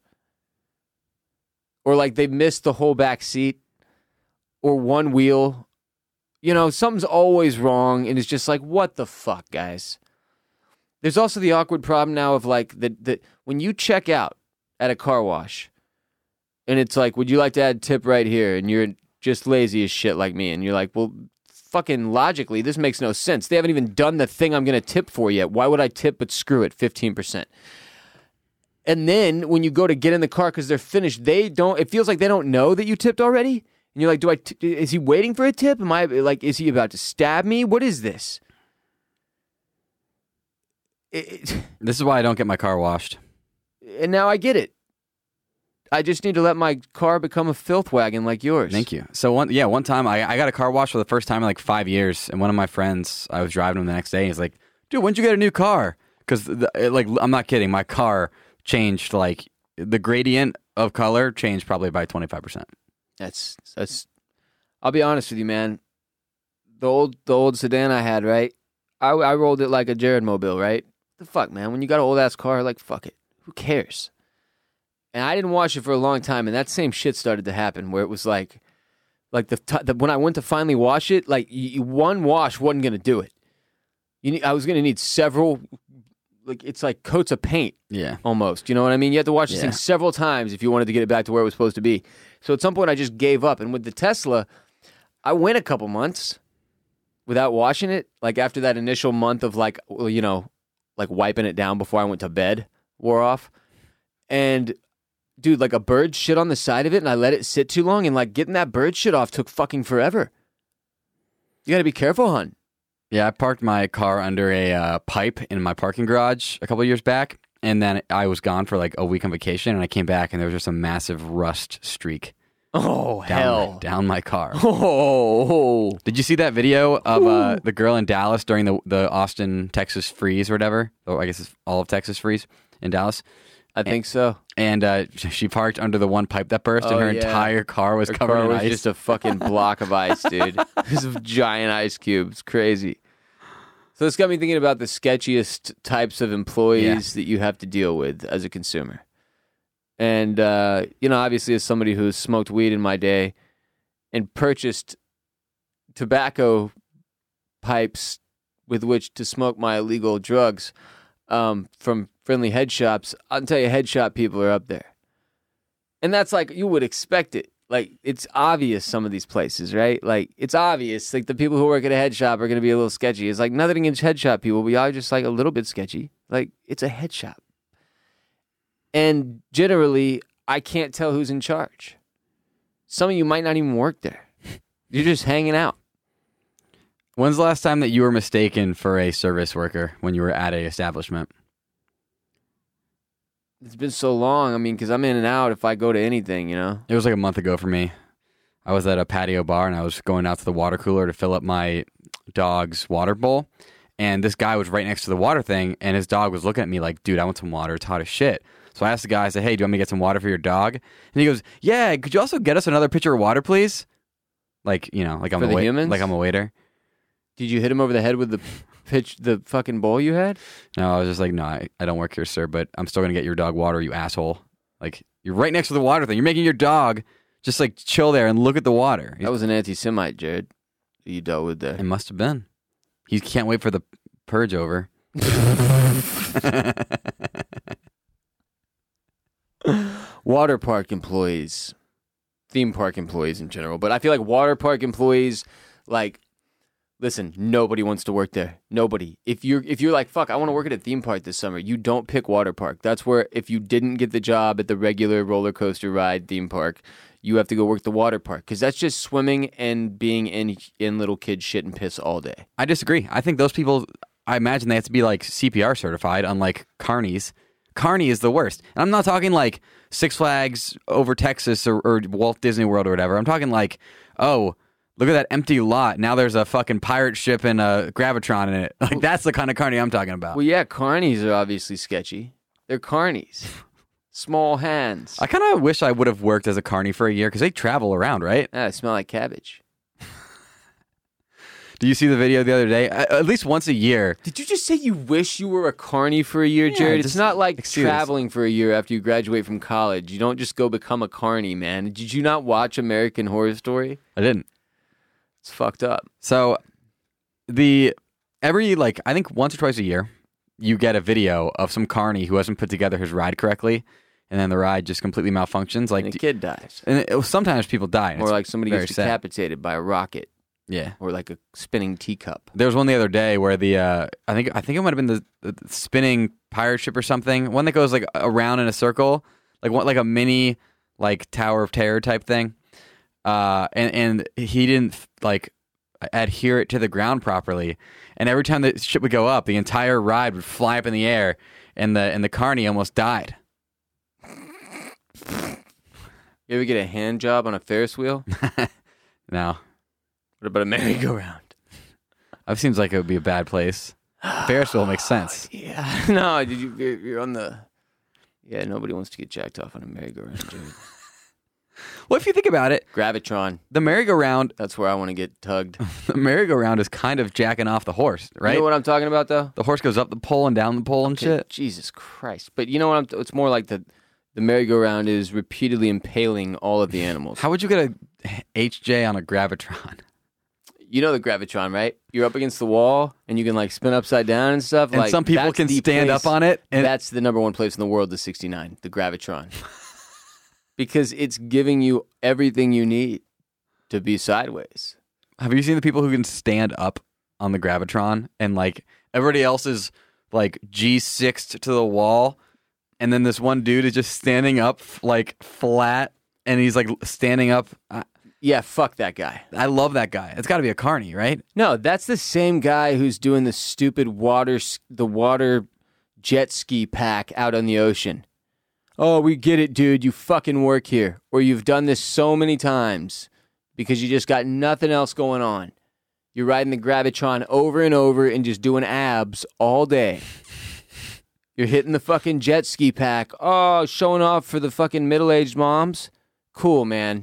Or like they missed the whole back seat. Or one wheel. You know, something's always wrong. And it's just like, what the fuck, guys? There's also the awkward problem now of like, that that when you check out at a car wash, and it's like, would you like to add tip right here? And you're just lazy as shit like me. And you're like, well, fucking logically, this makes no sense. They haven't even done the thing I'm going to tip for yet. Why would I tip? But screw it, fifteen percent. And then when you go to get in the car because they're finished, they don't, it feels like they don't know that you tipped already. And you're like, do I, t- is he waiting for a tip? Am I like, is he about to stab me? What is this? It, it, This is why I don't get my car washed. and now I get it. I just need to let my car become a filth wagon like yours. Thank you. So one, yeah, one time I, I got a car wash for the first time in like five years, and one of my friends, I was driving him the next day. And he's like, "Dude, when'd you get a new car?" Because like, I'm not kidding. My car changed like the gradient of color changed probably by twenty-five percent. That's that's. I'll be honest with you, man. The old the old sedan I had, right? I I rolled it like a Jared Mobile, right? The fuck, man. When you got an old ass car, like fuck it. Who cares? And I didn't wash it for a long time, and that same shit started to happen where it was like, like the, t- the when I went to finally wash it, like y- one wash wasn't gonna do it. You need, I was gonna need several, like it's like coats of paint, Yeah. almost. You know what I mean? You had to wash this Yeah. thing several times if you wanted to get it back to where it was supposed to be. So at some point, I just gave up. And with the Tesla, I went a couple months without washing it. Like after that initial month of like, well, you know, like wiping it down before I went to bed wore off, and dude, like a bird shit on the side of it, and I let it sit too long, and like getting that bird shit off took fucking forever. You gotta be careful, hon. Yeah, I parked my car under a uh, pipe in my parking garage a couple of years back, and then I was gone for like a week on vacation, and I came back, and there was just a massive rust streak Oh, down, hell. my, down my car. Oh. Did you see that video of uh, the girl in Dallas during the the Austin, Texas freeze or whatever? Or I guess it's all of Texas freeze in Dallas. I think so. And uh, she parked under the one pipe that burst, Oh, and her yeah. entire car was Her covered car in was ice. just a fucking block of ice, dude. This is a giant ice cube. It's crazy. So this got me thinking about the sketchiest types of employees that you have to deal with as a consumer. And, uh, you know, obviously as somebody who's smoked weed in my day and purchased tobacco pipes with which to smoke my illegal drugs um, from friendly head shops, I'll tell you, head shop people are up there. And that's like, you would expect it. like it's obvious some of these places, right? Like it's obvious. Like the people who work at a head shop are going to be a little sketchy. It's like nothing against head shop people, but y'all are just like a little bit sketchy. Like it's a head shop. And generally, I can't tell who's in charge. Some of you might not even work there. You're just hanging out. When's the last time that you were mistaken for a service worker when you were at a establishment? It's been so long. I mean, because I'm in and out if I go to anything, you know? It was like a month ago for me. I was at a patio bar and I was going out to the water cooler to fill up my dog's water bowl. And this guy was right next to the water thing, and his dog was looking at me like, dude, I want some water. It's hot as shit. So I asked the guy, I said, hey, do you want me to get some water for your dog? And he goes, yeah, could you also get us another pitcher of water, please? Like, you know, like I'm, For a, the wait- humans? like I'm a waiter. Did you hit him over the head with the pitch, the fucking bowl you had? No, I was just like, no, I, I don't work here, sir, but I'm still going to get your dog water, you asshole. Like, you're right next to the water thing. You're making your dog just, like, chill there and look at the water. That was an anti-Semite, Jared, that you dealt with there. It must have been. He can't wait for the purge over. Water park employees, theme park employees in general, but I feel like water park employees, like, listen, nobody wants to work there. Nobody. If you're if you're like, fuck, I want to work at a theme park this summer, you don't pick water park. That's where if you didn't get the job at the regular roller coaster ride theme park, you have to go work the water park because that's just swimming and being in in little kid shit and piss all day. I disagree. I think those people, I imagine they have to be like C P R certified, unlike carnies. Carney is the worst. And I'm not talking like Six Flags over Texas or, or Walt Disney World or whatever. I'm talking like, oh, look at that empty lot. Now there's a fucking pirate ship and a Gravitron in it. Like that's the kind of carny I'm talking about. Well, yeah, carnies are obviously sketchy. They're carnies. Small hands. I kind of wish I would have worked as a carny for a year because they travel around, right? Yeah, they smell like cabbage. Do you see the video the other day? At at least once a year. Did you just say you wish you were a carny for a year, Yeah, Jared? just It's not like excuse. traveling for a year after you graduate from college. You don't just go become a carny, man. Did you not watch American Horror Story? I didn't. It's fucked up. So the every like I think once or twice a year, you get a video of some carny who hasn't put together his ride correctly, and then the ride just completely malfunctions. Like And a kid dies. and it, sometimes people die. and Or it's like somebody very gets sad. decapitated by a rocket. Yeah. Or like a spinning teacup. There was one the other day where the uh, I think I think it might have been the, the spinning pirate ship or something. One that goes like around in a circle, like one like a mini like Tower of Terror type thing. Uh, and and he didn't like adhere it to the ground properly, and every time the ship would go up, the entire ride would fly up in the air, and the and the carny almost died. You ever get a hand job on a Ferris wheel? No, What about a merry-go-round? that seems like it would be a bad place. Ferris wheel makes sense. Yeah. No, did you? You're, you're on the. Yeah, nobody wants to get jacked off on a merry-go-round, Jared. Well, if you think about it, Gravitron. the merry-go-round, That's where I want to get tugged. the merry-go-round is kind of jacking off the horse, right? You know what I'm talking about, though? The horse goes up the pole and down the pole and Okay, shit. Jesus Christ! But you know what? I'm, it's more like the the merry-go-round is repeatedly impaling all of the animals. How would you get a H J on a Gravitron? You know the Gravitron, right? You're up against the wall and you can like spin upside down and stuff. And like, some people that's can the stand place- up on it. And That's the number one place in the world, the sixty-nine, the Gravitron, because it's giving you everything you need to be sideways. have you seen the people who can stand up on the Gravitron and like everybody else is like G sixed to the wall, and then this one dude is just standing up like flat, and he's like standing up. I, Yeah, fuck that guy. I love that guy. It's got to be a carny, right? No, that's the same guy who's doing the stupid water, s- the water jet ski pack out on the ocean. Oh, we get it, dude. You fucking work here. Or you've done this so many times because you just got nothing else going on. You're riding the Gravitron over and over and just doing abs all day. You're hitting the fucking jet ski pack. Oh, showing off for the fucking middle-aged moms. Cool, man.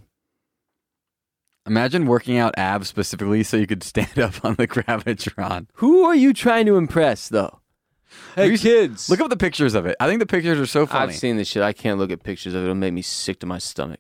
Imagine working out abs specifically so you could stand up on the Gravitron. Who are you trying to impress, though? Hey, you- kids. Look up the pictures of it. I think the pictures are so funny. I've seen this shit. I can't look at pictures of it. It'll make me sick to my stomach.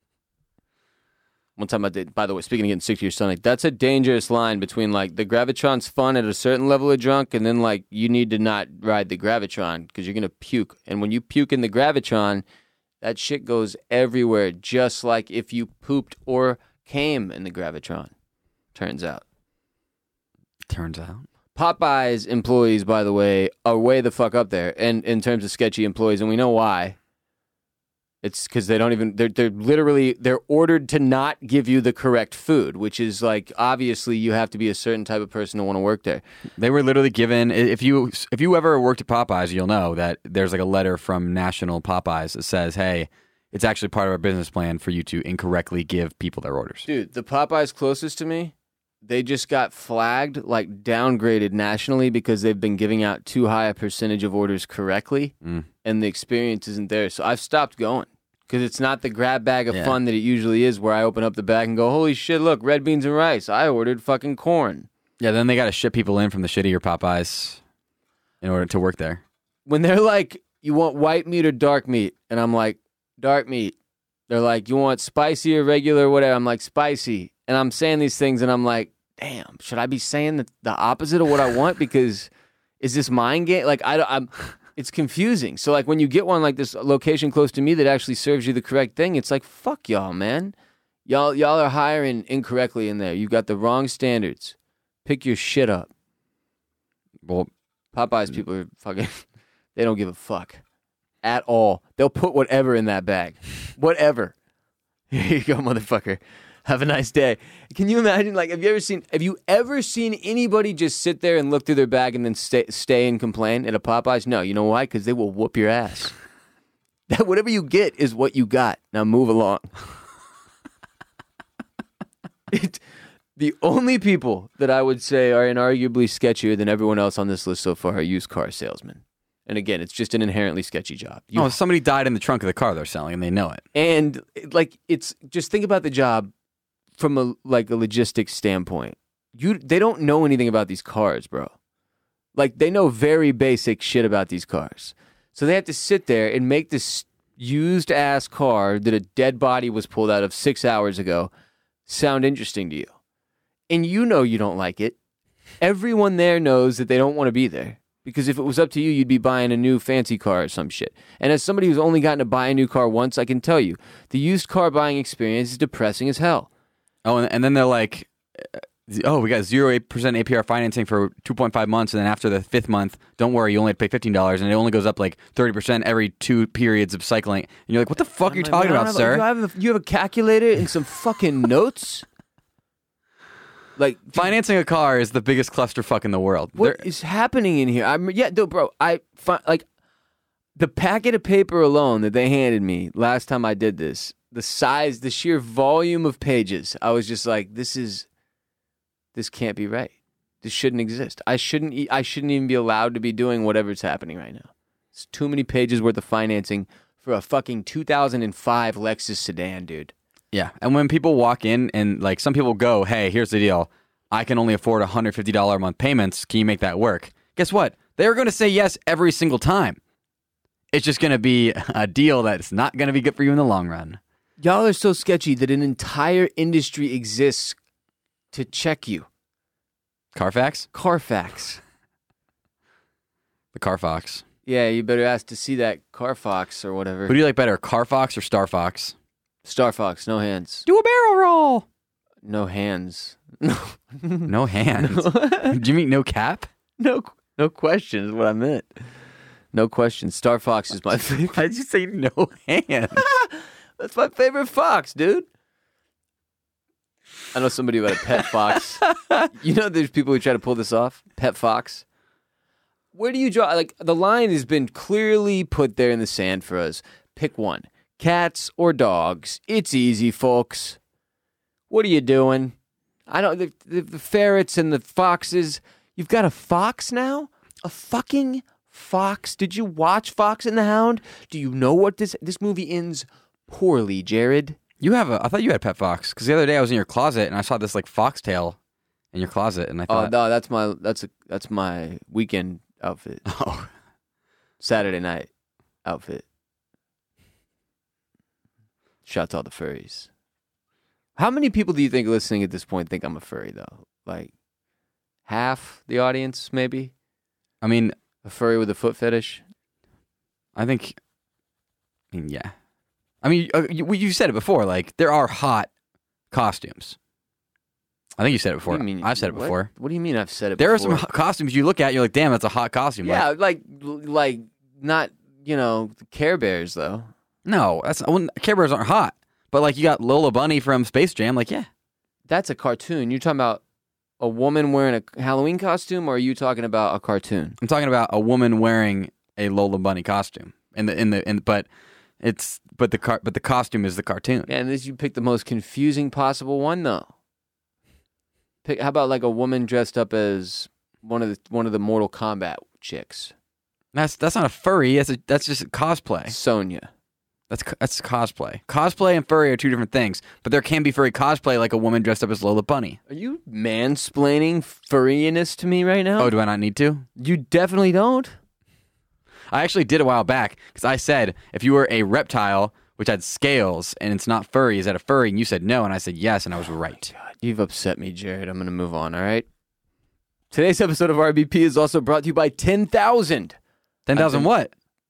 One time I did, by the way, speaking of getting sick to your stomach, that's a dangerous line between like the Gravitron's fun at a certain level of drunk and then like you need to not ride the Gravitron because you're going to puke. And when you puke in the Gravitron, That shit goes everywhere, just like if you pooped or came in the Gravitron. Turns out. Turns out. Popeyes employees, by the way, are way the fuck up there, and in terms of sketchy employees, and we know why. It's because they don't even, they're, they're literally, they're ordered to not give you the correct food, which is like, obviously you have to be a certain type of person to want to work there. They were literally given, if you if you ever worked at Popeyes, you'll know that there's like a letter from National Popeyes that says, hey, it's actually part of our business plan for you to incorrectly give people their orders. Dude, the Popeyes closest to me, they just got flagged, like downgraded nationally because they've been giving out too high a percentage of orders correctly, Mm. and the experience isn't there. So I've stopped going because it's not the grab bag of Yeah. fun that it usually is, where I open up the bag and go, holy shit, look, red beans and rice. I ordered fucking corn. Yeah, then they got to ship people in from the shittier Popeyes in order to work there. When they're like, you want white meat or dark meat? And I'm like, dark meat. They're like, you want spicy or regular or whatever? I'm like, spicy. And I'm saying these things and I'm like, damn, should I be saying the, the opposite of what I want? Because is this mind game? Like, I, I'm, it's confusing. So, like, when you get one like this location close to me that actually serves you the correct thing, it's like, fuck y'all, man. Y'all, y'all are hiring incorrectly in there. You've got the wrong standards. Pick your shit up. Well, Popeyes people are fucking, they don't give a fuck at all. They'll put whatever in that bag. Whatever. Here you go, motherfucker. Have a nice day. Can you imagine, like, have you ever seen, have you ever seen anybody just sit there and look through their bag and then stay, stay and complain at a Popeyes? No, you know why? Because they will whoop your ass. That whatever you get is what you got. Now move along. It, the only people that I would say are inarguably sketchier than everyone else on this list so far are used car salesmen. And again, it's just an inherently sketchy job. You, oh, somebody died in the trunk of the car they're selling, and they know it. and like, it's just think about the job from a like a logistics standpoint. You they don't know anything about these cars, bro. Like, they know very basic shit about these cars. So they have to sit there and make this used ass car that a dead body was pulled out of six hours ago sound interesting to you. And you know you don't like it. Everyone there knows that they don't want to be there. Because if it was up to you, you'd be buying a new fancy car or some shit. And as somebody who's only gotten to buy a new car once, I can tell you, the used car buying experience is depressing as hell. Oh, and, and then they're like, uh, oh, we got zero percent A P R financing for two point five months, and then after the fifth month, don't worry, you only have to pay fifteen dollars, and it only goes up like thirty percent every two periods of cycling. And you're like, what the fuck are you I'm like, talking man, I about, don't sir? have a- you, have a, you have a calculator and some fucking notes? Like, dude, Financing a car is the biggest clusterfuck in the world. what There- is happening in here? I'm yeah, dude, bro. I fi- like the packet of paper alone that they handed me last time I did this. The size, the sheer volume of pages. I was just like, this is, this can't be right. This shouldn't exist. I shouldn't. E- I shouldn't even be allowed to be doing whatever's happening right now. It's too many pages worth of financing for a fucking two thousand five Lexus sedan, dude. Yeah, and when people walk in and like some people go, hey, here's the deal. I can only afford one hundred fifty dollars a month payments. Can you make that work? Guess what? They're going to say yes every single time. It's just going to be a deal that's not going to be good for you in the long run. Y'all are so sketchy that an entire industry exists to check you. Carfax? Carfax. The Carfox. Yeah, you better ask to see that Carfox or whatever. Who do you like better, Carfox or Star Fox? Star Fox, no hands. Do a barrel roll. No hands. No, No hands. Do you mean no cap? no, no question is what I meant. No question. Star Fox is my favorite. Why did you say no hands? That's my favorite fox, dude. I know somebody about a pet fox. You know, there's people who try to pull this off. Pet fox. Where do you draw? Like, the line has been clearly put there in the sand for us. Pick one. Cats or dogs. It's easy, folks. What are you doing? I don't. The, the, the ferrets and the foxes. You've got a fox now? A fucking fox? Did you watch Fox and the Hound? Do you know what this this movie ends poorly, Jared? You have a. I thought you had a pet fox because the other day I was in your closet and I saw this like foxtail in your closet and I Oh thought, no, that's my that's a that's my weekend outfit. oh, Saturday night outfit. Shout to all the furries. How many people do you think listening at this point think I'm a furry though? Like half the audience, maybe? I mean, A furry with a foot fetish? I think, I mean, yeah, I mean, uh, you, you said it before. Like, there are hot costumes. I think you said it before. What do you mean? I've said it What? before. What do you mean I've said it There before? are some costumes you look at, you're like, damn, that's a hot costume. Yeah, Like, like, like not, you know, Care Bears, though. no, that's when Care Bears aren't hot. But, like, you got Lola Bunny from Space Jam. Like, yeah. That's a cartoon. You're talking about a woman wearing a Halloween costume, or are you talking about a cartoon? I'm talking about a woman wearing a Lola Bunny costume. In the, in the, in, but it's, but the car, but the costume is the cartoon. Yeah, and this, you picked the most confusing possible one, though. Pick, how about like a woman dressed up as one of the one of the Mortal Kombat chicks? That's that's not a furry. That's a, that's just cosplay. Sonya. That's that's cosplay. Cosplay and furry are two different things. But there can be furry cosplay, like a woman dressed up as Lola Bunny. Are you mansplaining furriness to me right now? Oh, do I not need to? You definitely don't. I actually did a while back because I said if you were a reptile which had scales and it's not furry, is that a furry? And you said no, and I said yes, and I was right. God, you've upset me, Jared. I'm going to move on, all right? Today's episode of R B P is also brought to you by ten thousand. ten thousand what?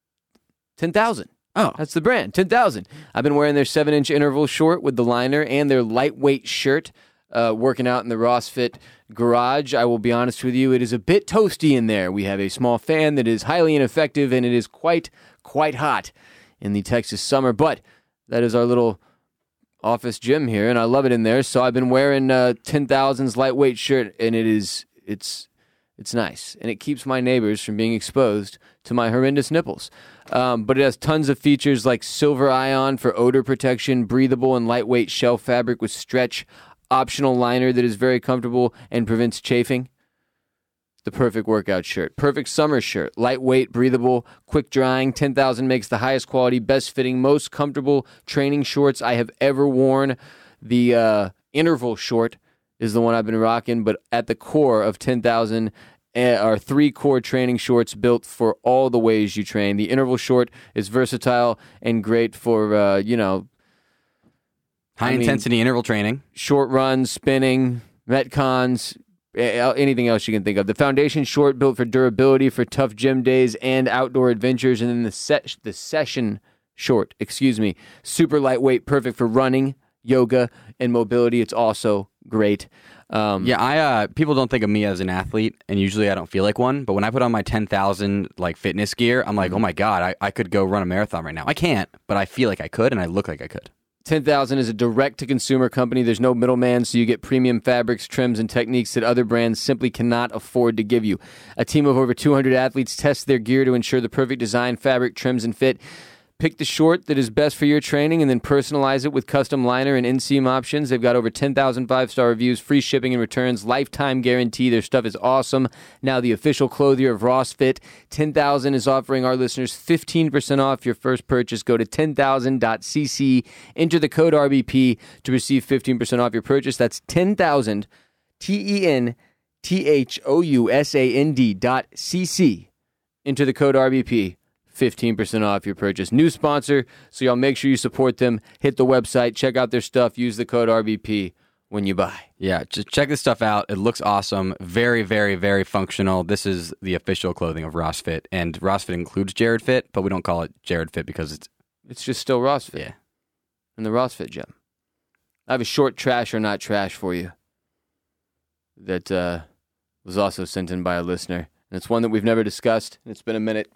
ten thousand. Oh. That's the brand, ten thousand. I've been wearing their seven-inch interval short with the liner and their lightweight shirt, uh, working out in the RossFit garage. I will be honest with you, it is a bit toasty in there. We have a small fan that is highly ineffective, and it is quite, quite hot in the Texas summer. But that is our little office gym here, and I love it in there. So I've been wearing uh, ten thousand's lightweight shirt, and it is it's it's nice, and it keeps my neighbors from being exposed to my horrendous nipples. Um, but it has tons of features like silver ion for odor protection, breathable and lightweight shell fabric with stretch, optional liner that is very comfortable and prevents chafing. The perfect workout shirt. Perfect summer shirt. Lightweight, breathable, quick drying. ten thousand makes the highest quality, best fitting, most comfortable training shorts I have ever worn. The uh, interval short is the one I've been rocking, but at the core of ten thousand are three core training shorts built for all the ways you train. The interval short is versatile and great for, uh, you know, High I mean, intensity interval training. Short runs, spinning, Metcons, anything else you can think of. The foundation short built for durability for tough gym days and outdoor adventures. And then the set, the session short, excuse me, super lightweight, perfect for running, yoga, and mobility. It's also great. Um, Yeah, I uh, people don't think of me as an athlete, and usually I don't feel like one. But when I put on my ten thousand like fitness gear, I'm like, oh my god, I, I could go run a marathon right now. I can't, but I feel like I could, and I look like I could. ten thousand is a direct-to-consumer company. There's no middleman, so you get premium fabrics, trims, and techniques that other brands simply cannot afford to give you. A team of over two hundred athletes test their gear to ensure the perfect design, fabric, trims, and fit. Pick the short that is best for your training and then personalize it with custom liner and inseam options. They've got over ten thousand five-star reviews, free shipping and returns, lifetime guarantee. Their stuff is awesome. Now the official clothier of RossFit, ten thousand is offering our listeners fifteen percent off your first purchase. Go to ten thousand dot c c, enter the code R B P to receive fifteen percent off your purchase. That's ten thousand, T E N T H O U S A N D dot C C. Enter the code R B P. fifteen percent off your purchase. New sponsor, so y'all make sure you support them. Hit the website, check out their stuff, use the code R B P when you buy. Yeah, just check this stuff out. It looks awesome. Very, very, very functional. This is the official clothing of RossFit, and RossFit includes Jared Fit, but we don't call it Jared Fit because it's... It's just still RossFit. Yeah. In the RossFit gym. I have a short trash or not trash for you that uh, was also sent in by a listener. And it's one that we've never discussed, and it's been a minute.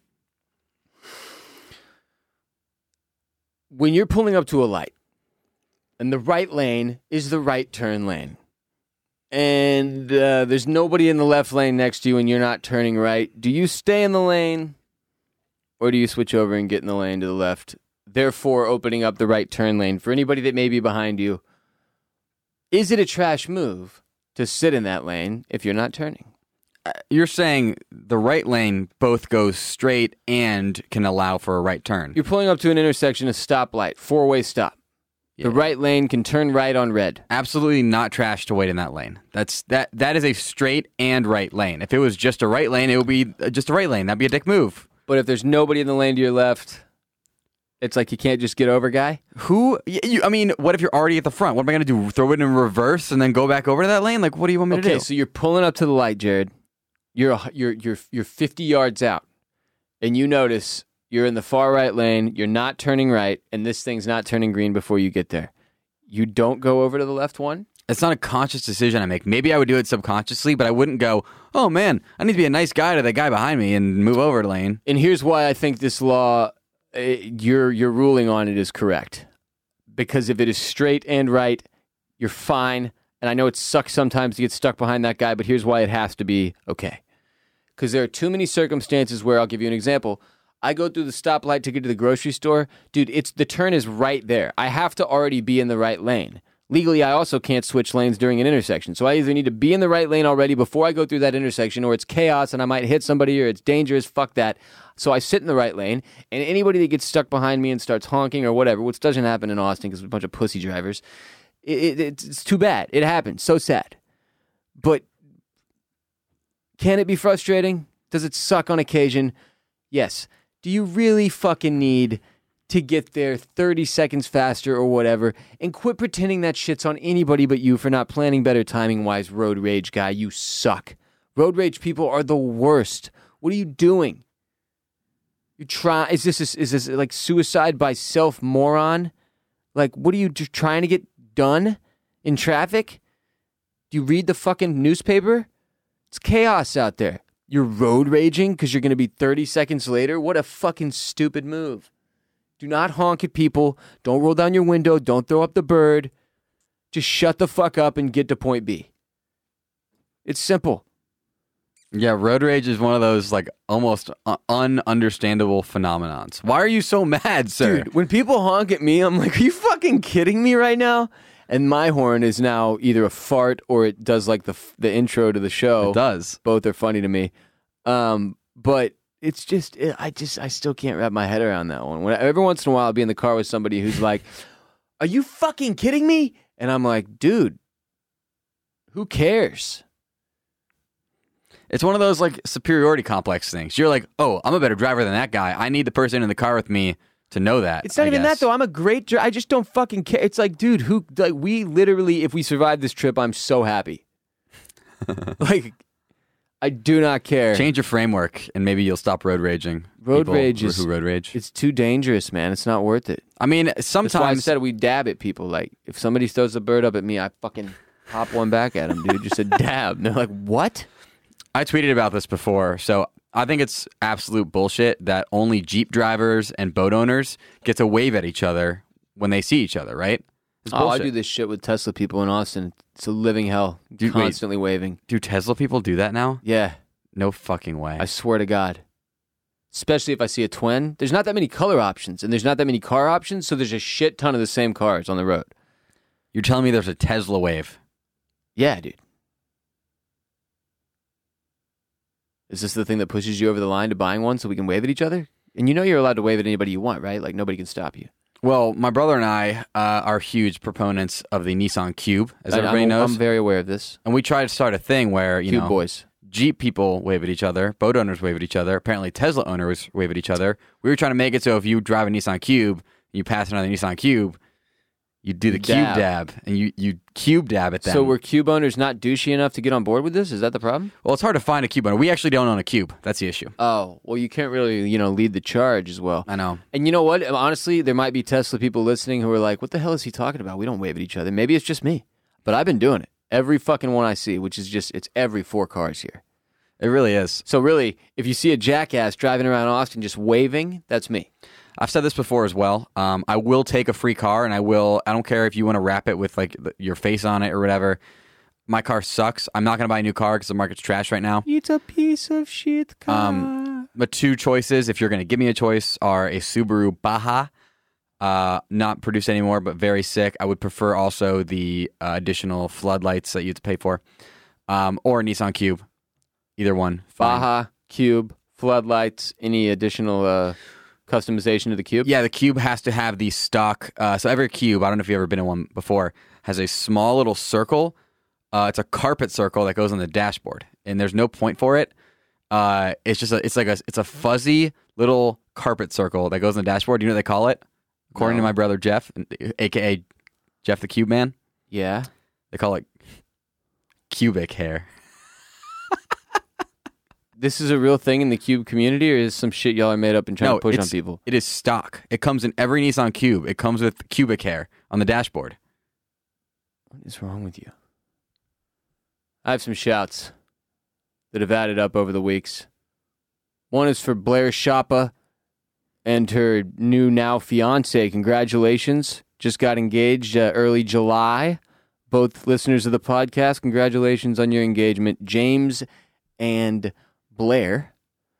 When you're pulling up to a light, and the right lane is the right turn lane, and uh, there's nobody in the left lane next to you and you're not turning right, do you stay in the lane, or do you switch over and get in the lane to the left, therefore opening up the right turn lane for anybody that may be behind you? Is it a trash move to sit in that lane if you're not turning? You're saying the right lane both goes straight and can allow for a right turn. You're pulling up to an intersection, a stoplight, four-way stop. Yeah. The right lane can turn right on red. Absolutely not trash to wait in that lane. That's that. That is a straight and right lane. If it was just a right lane, it would be just a right lane. That'd be a dick move. But if there's nobody in the lane to your left, it's like you can't just get over, guy? Who? You, I mean, what if you're already at the front? What am I going to do? Throw it in reverse and then go back over to that lane? Like, what do you want me okay, to do? so you're pulling up to the light, Jared. You're you're you're you're fifty yards out, and you notice you're in the far right lane, you're not turning right, and this thing's not turning green before you get there. You don't go over to the left one? It's not a conscious decision I make. Maybe I would do it subconsciously, but I wouldn't go, oh man, I need to be a nice guy to the guy behind me and move over lane. And here's why I think this law, uh, your your ruling on it is correct. Because if it is straight and right, you're fine. And I know it sucks sometimes to get stuck behind that guy, but here's why it has to be okay. Because there are too many circumstances where, I'll give you an example. I go through the stoplight to get to the grocery store. Dude, it's the turn is right there. I have to already be in the right lane. Legally, I also can't switch lanes during an intersection. So I either need to be in the right lane already before I go through that intersection, or it's chaos and I might hit somebody, or it's dangerous. Fuck that. So I sit in the right lane, and anybody that gets stuck behind me and starts honking or whatever, which doesn't happen in Austin because there's a bunch of pussy drivers, it, it, it's too bad. It happens. So sad. But can it be frustrating? Does it suck on occasion? Yes. Do you really fucking need to get there thirty seconds faster or whatever, and quit pretending that shit's on anybody but you for not planning better timing-wise, road rage guy? You suck. Road rage people are the worst. What are you doing? You try? Is this is this like suicide by self, moron? Like, what are you just trying to get done in traffic? Do you read the fucking newspaper? It's chaos out there. You're road raging because you're going to be thirty seconds later? What a fucking stupid move. Do not honk at people. Don't roll down your window. Don't throw up the bird. Just shut the fuck up and get to point B. It's simple. Yeah, road rage is one of those like almost un- ununderstandable phenomenons. Why are you so mad, sir? Dude, when people honk at me, I'm like, are you fucking kidding me right now? And my horn is now either a fart or it does like the the intro to the show. It does. Both are funny to me. Um, but it's just, it, I just, I still can't wrap my head around that one. When, every once in a while, I'll be in the car with somebody who's like, are you fucking kidding me? And I'm like, dude, who cares? It's one of those like superiority complex things. You're like, oh, I'm a better driver than that guy. I need the person in the car with me to know that. It's not I even guess. that though. I'm a great driver. I just don't fucking care. It's like, dude, who, like, we literally, if we survive this trip, I'm so happy. Like, I do not care. Change your framework and maybe you'll stop road raging. Road People rage who- is, who road rage. it's too dangerous, man. It's not worth it. I mean, That's why I sometimes said we dab at people. Like, if somebody throws a bird up at me, I fucking hop one back at them, dude. Just a dab. And they're like, what? I tweeted about this before, so I think it's absolute bullshit that only Jeep drivers and boat owners get to wave at each other when they see each other, right? It's Oh, I bullshit. do this shit with Tesla people in Austin. It's a living hell. Dude, wait. Constantly waving. Do Tesla people do that now? Yeah, No fucking way. I swear to God. Especially if I see a twin. There's not that many color options, and there's not that many car options, so there's a shit ton of the same cars on the road. You're telling me there's a Tesla wave? Yeah, dude. Is this the thing that pushes you over the line to buying one so we can wave at each other? And you know you're allowed to wave at anybody you want, right? Like, nobody can stop you. Well, my brother and I uh, are huge proponents of the Nissan Cube, as And everybody I'm, knows. I'm very aware of this. And we try to start a thing where, you Cube know, boys. Jeep people wave at each other, boat owners wave at each other, apparently Tesla owners wave at each other. We were trying to make it so if you drive a Nissan Cube and you pass another Nissan Cube, you do the Dab. Cube dab, and you, you Cube dab at them. So were Cube owners not douchey enough to get on board with this? Is that the problem? Well, it's hard to find a Cube owner. We actually don't own a Cube. That's the issue. Oh, well, you can't really, you know, lead the charge as well. I know. And you know what? Honestly, there might be Tesla people listening who are like, what the hell is he talking about? We don't wave at each other. Maybe it's just me. But I've been doing it. Every fucking one I see, which is just, it's every four cars here. It really is. So really, if you see a jackass driving around Austin just waving, that's me. I've said this before as well. Um, I will take a free car, and I will. I don't care if you want to wrap it with like the, your face on it or whatever. My car sucks. I'm not going to buy a new car because the market's trash right now. It's a piece of shit car. Um, But two choices, if you're going to give me a choice, are a Subaru Baja, uh, not produced anymore, but very sick. I would prefer also the uh, additional floodlights that you have to pay for, um, or a Nissan Cube. Either one. Fine. Baja, Cube, floodlights, any additional uh, customization to the Cube? Yeah, the Cube has to have the stock. Uh, so every Cube, I don't know if you've ever been in one before, has a small little circle. Uh, it's a carpet circle that goes on the dashboard, and there's no point for it. Uh, it's just a, it's like a, it's a fuzzy little carpet circle that goes on the dashboard. Do you know what they call it? According No. to my brother Jeff, aka Jeff the Cube Man, this is a real thing in the Cube community, or is some shit y'all are made up and trying No, to push on it's- people? It is stock. It comes in every Nissan Cube. It comes with Cubic Hair on the dashboard. What is wrong with you? I have some shouts that have added up over the weeks. One is for Blair Shoppa and her new now fiance. Congratulations. Just got engaged uh, early July. Both listeners of the podcast, congratulations on your engagement, James and Blair.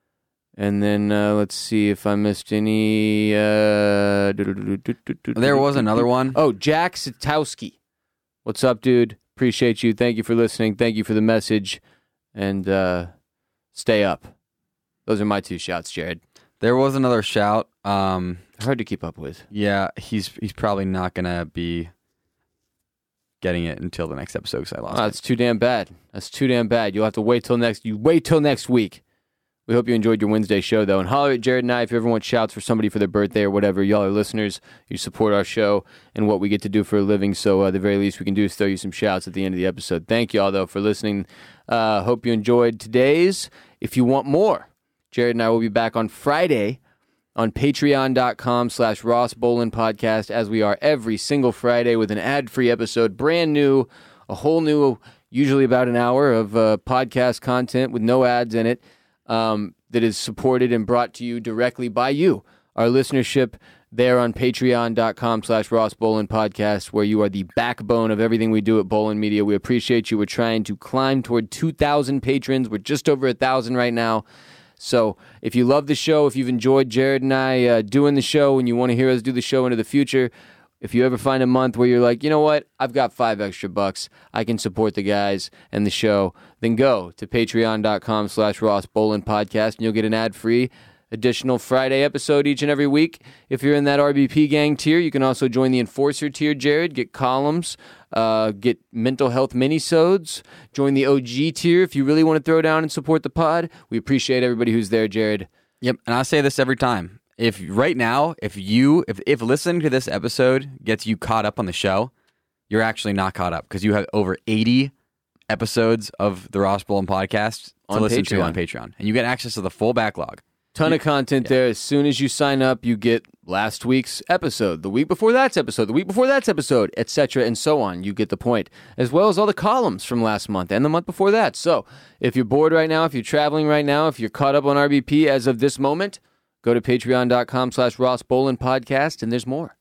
And then uh, let's see if I missed any. Uh, There was another one. Oh, Jack Satowski. What's up, dude? Appreciate you. Thank you for listening. Thank you for the message. And uh, stay up. Those are my two shouts, Jared. There was another shout. Um, Hard to keep up with. yeah, he's he's probably not gonna be getting it until the next episode because I lost Oh, it. that's too damn bad. That's too damn bad. You'll have to wait till next. You wait till next week. We hope you enjoyed your Wednesday show, though. And holler at Jared and I if you ever want shouts for somebody for their birthday or whatever. Y'all are listeners. You support our show and what we get to do for a living. So uh, the very least we can do is throw you some shouts at the end of the episode. Thank y'all, though, for listening. Uh, hope you enjoyed today's. If you want more, Jared and I will be back on Friday on patreon.com slash Ross Bolin podcast, as we are every single Friday with an ad-free episode, brand new, a whole new, usually about an hour of uh, podcast content with no ads in it. Um, that is supported and brought to you directly by you, our listenership there on patreon.com slash Ross Bolin podcast, where you are the backbone of everything we do at Bolin Media. We appreciate you. We're trying to climb toward two thousand patrons. We're just over one thousand right now. So if you love the show, if you've enjoyed Jared and I uh, doing the show and you want to hear us do the show into the future, if you ever find a month where you're like, you know what, I've got five extra bucks, I can support the guys and the show, then go to patreon.com slash Ross Bolin podcast and you'll get an ad-free additional Friday episode each and every week. If you're in that R B P gang tier, you can also join the Enforcer tier, Jared, get columns, uh, get mental health minisodes, join the O G tier if you really want to throw down and support the pod. We appreciate everybody who's there, Jared. Yep, and I say this every time. If right now, if you, if, if listening to this episode gets you caught up on the show, you're actually not caught up because you have over eighty episodes of the Ross Bolin podcast to On listen Patreon. to on Patreon. And you get access to the full backlog. Ton of content there. As soon as you sign up, you get last week's episode, the week before that's episode, the week before that's episode, et cetera, and so on. You get the point, as well as all the columns from last month and the month before that. So if you're bored right now, if you're traveling right now, if you're caught up on R B P as of this moment, go to patreon.com slash Ross Bolin podcast, and there's more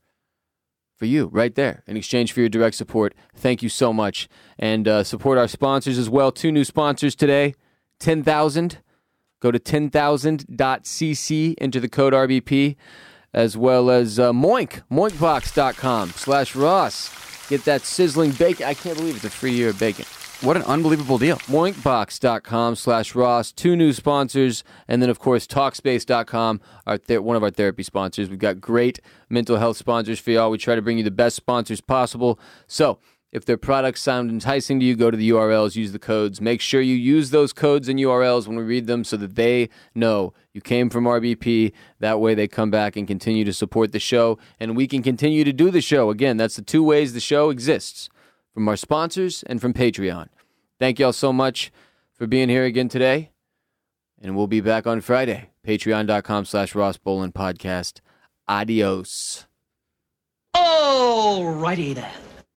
for you right there in exchange for your direct support. Thank you so much. And uh, support our sponsors as well. Two new sponsors today, ten thousand. Go to ten thousand dot c c, enter the code R B P, as well as uh, Moink, moinkbox.com slash Ross. Get that sizzling bacon. I can't believe it's a free year of bacon. What an unbelievable deal. Moinkbox.com slash Ross. Two new sponsors. And then, of course, Talkspace dot com, our th- one of our therapy sponsors. We've got great mental health sponsors for y'all. We try to bring you the best sponsors possible. So if their products sound enticing to you, go to the U R Ls, use the codes. Make sure you use those codes and U R Ls when we read them so that they know you came from R B P. That way they come back and continue to support the show, and we can continue to do the show. Again, that's the two ways the show exists, from our sponsors and from Patreon. Thank y'all so much for being here again today, and we'll be back on Friday. Patreon.com slash Ross Bolin podcast. Adios. Alrighty then.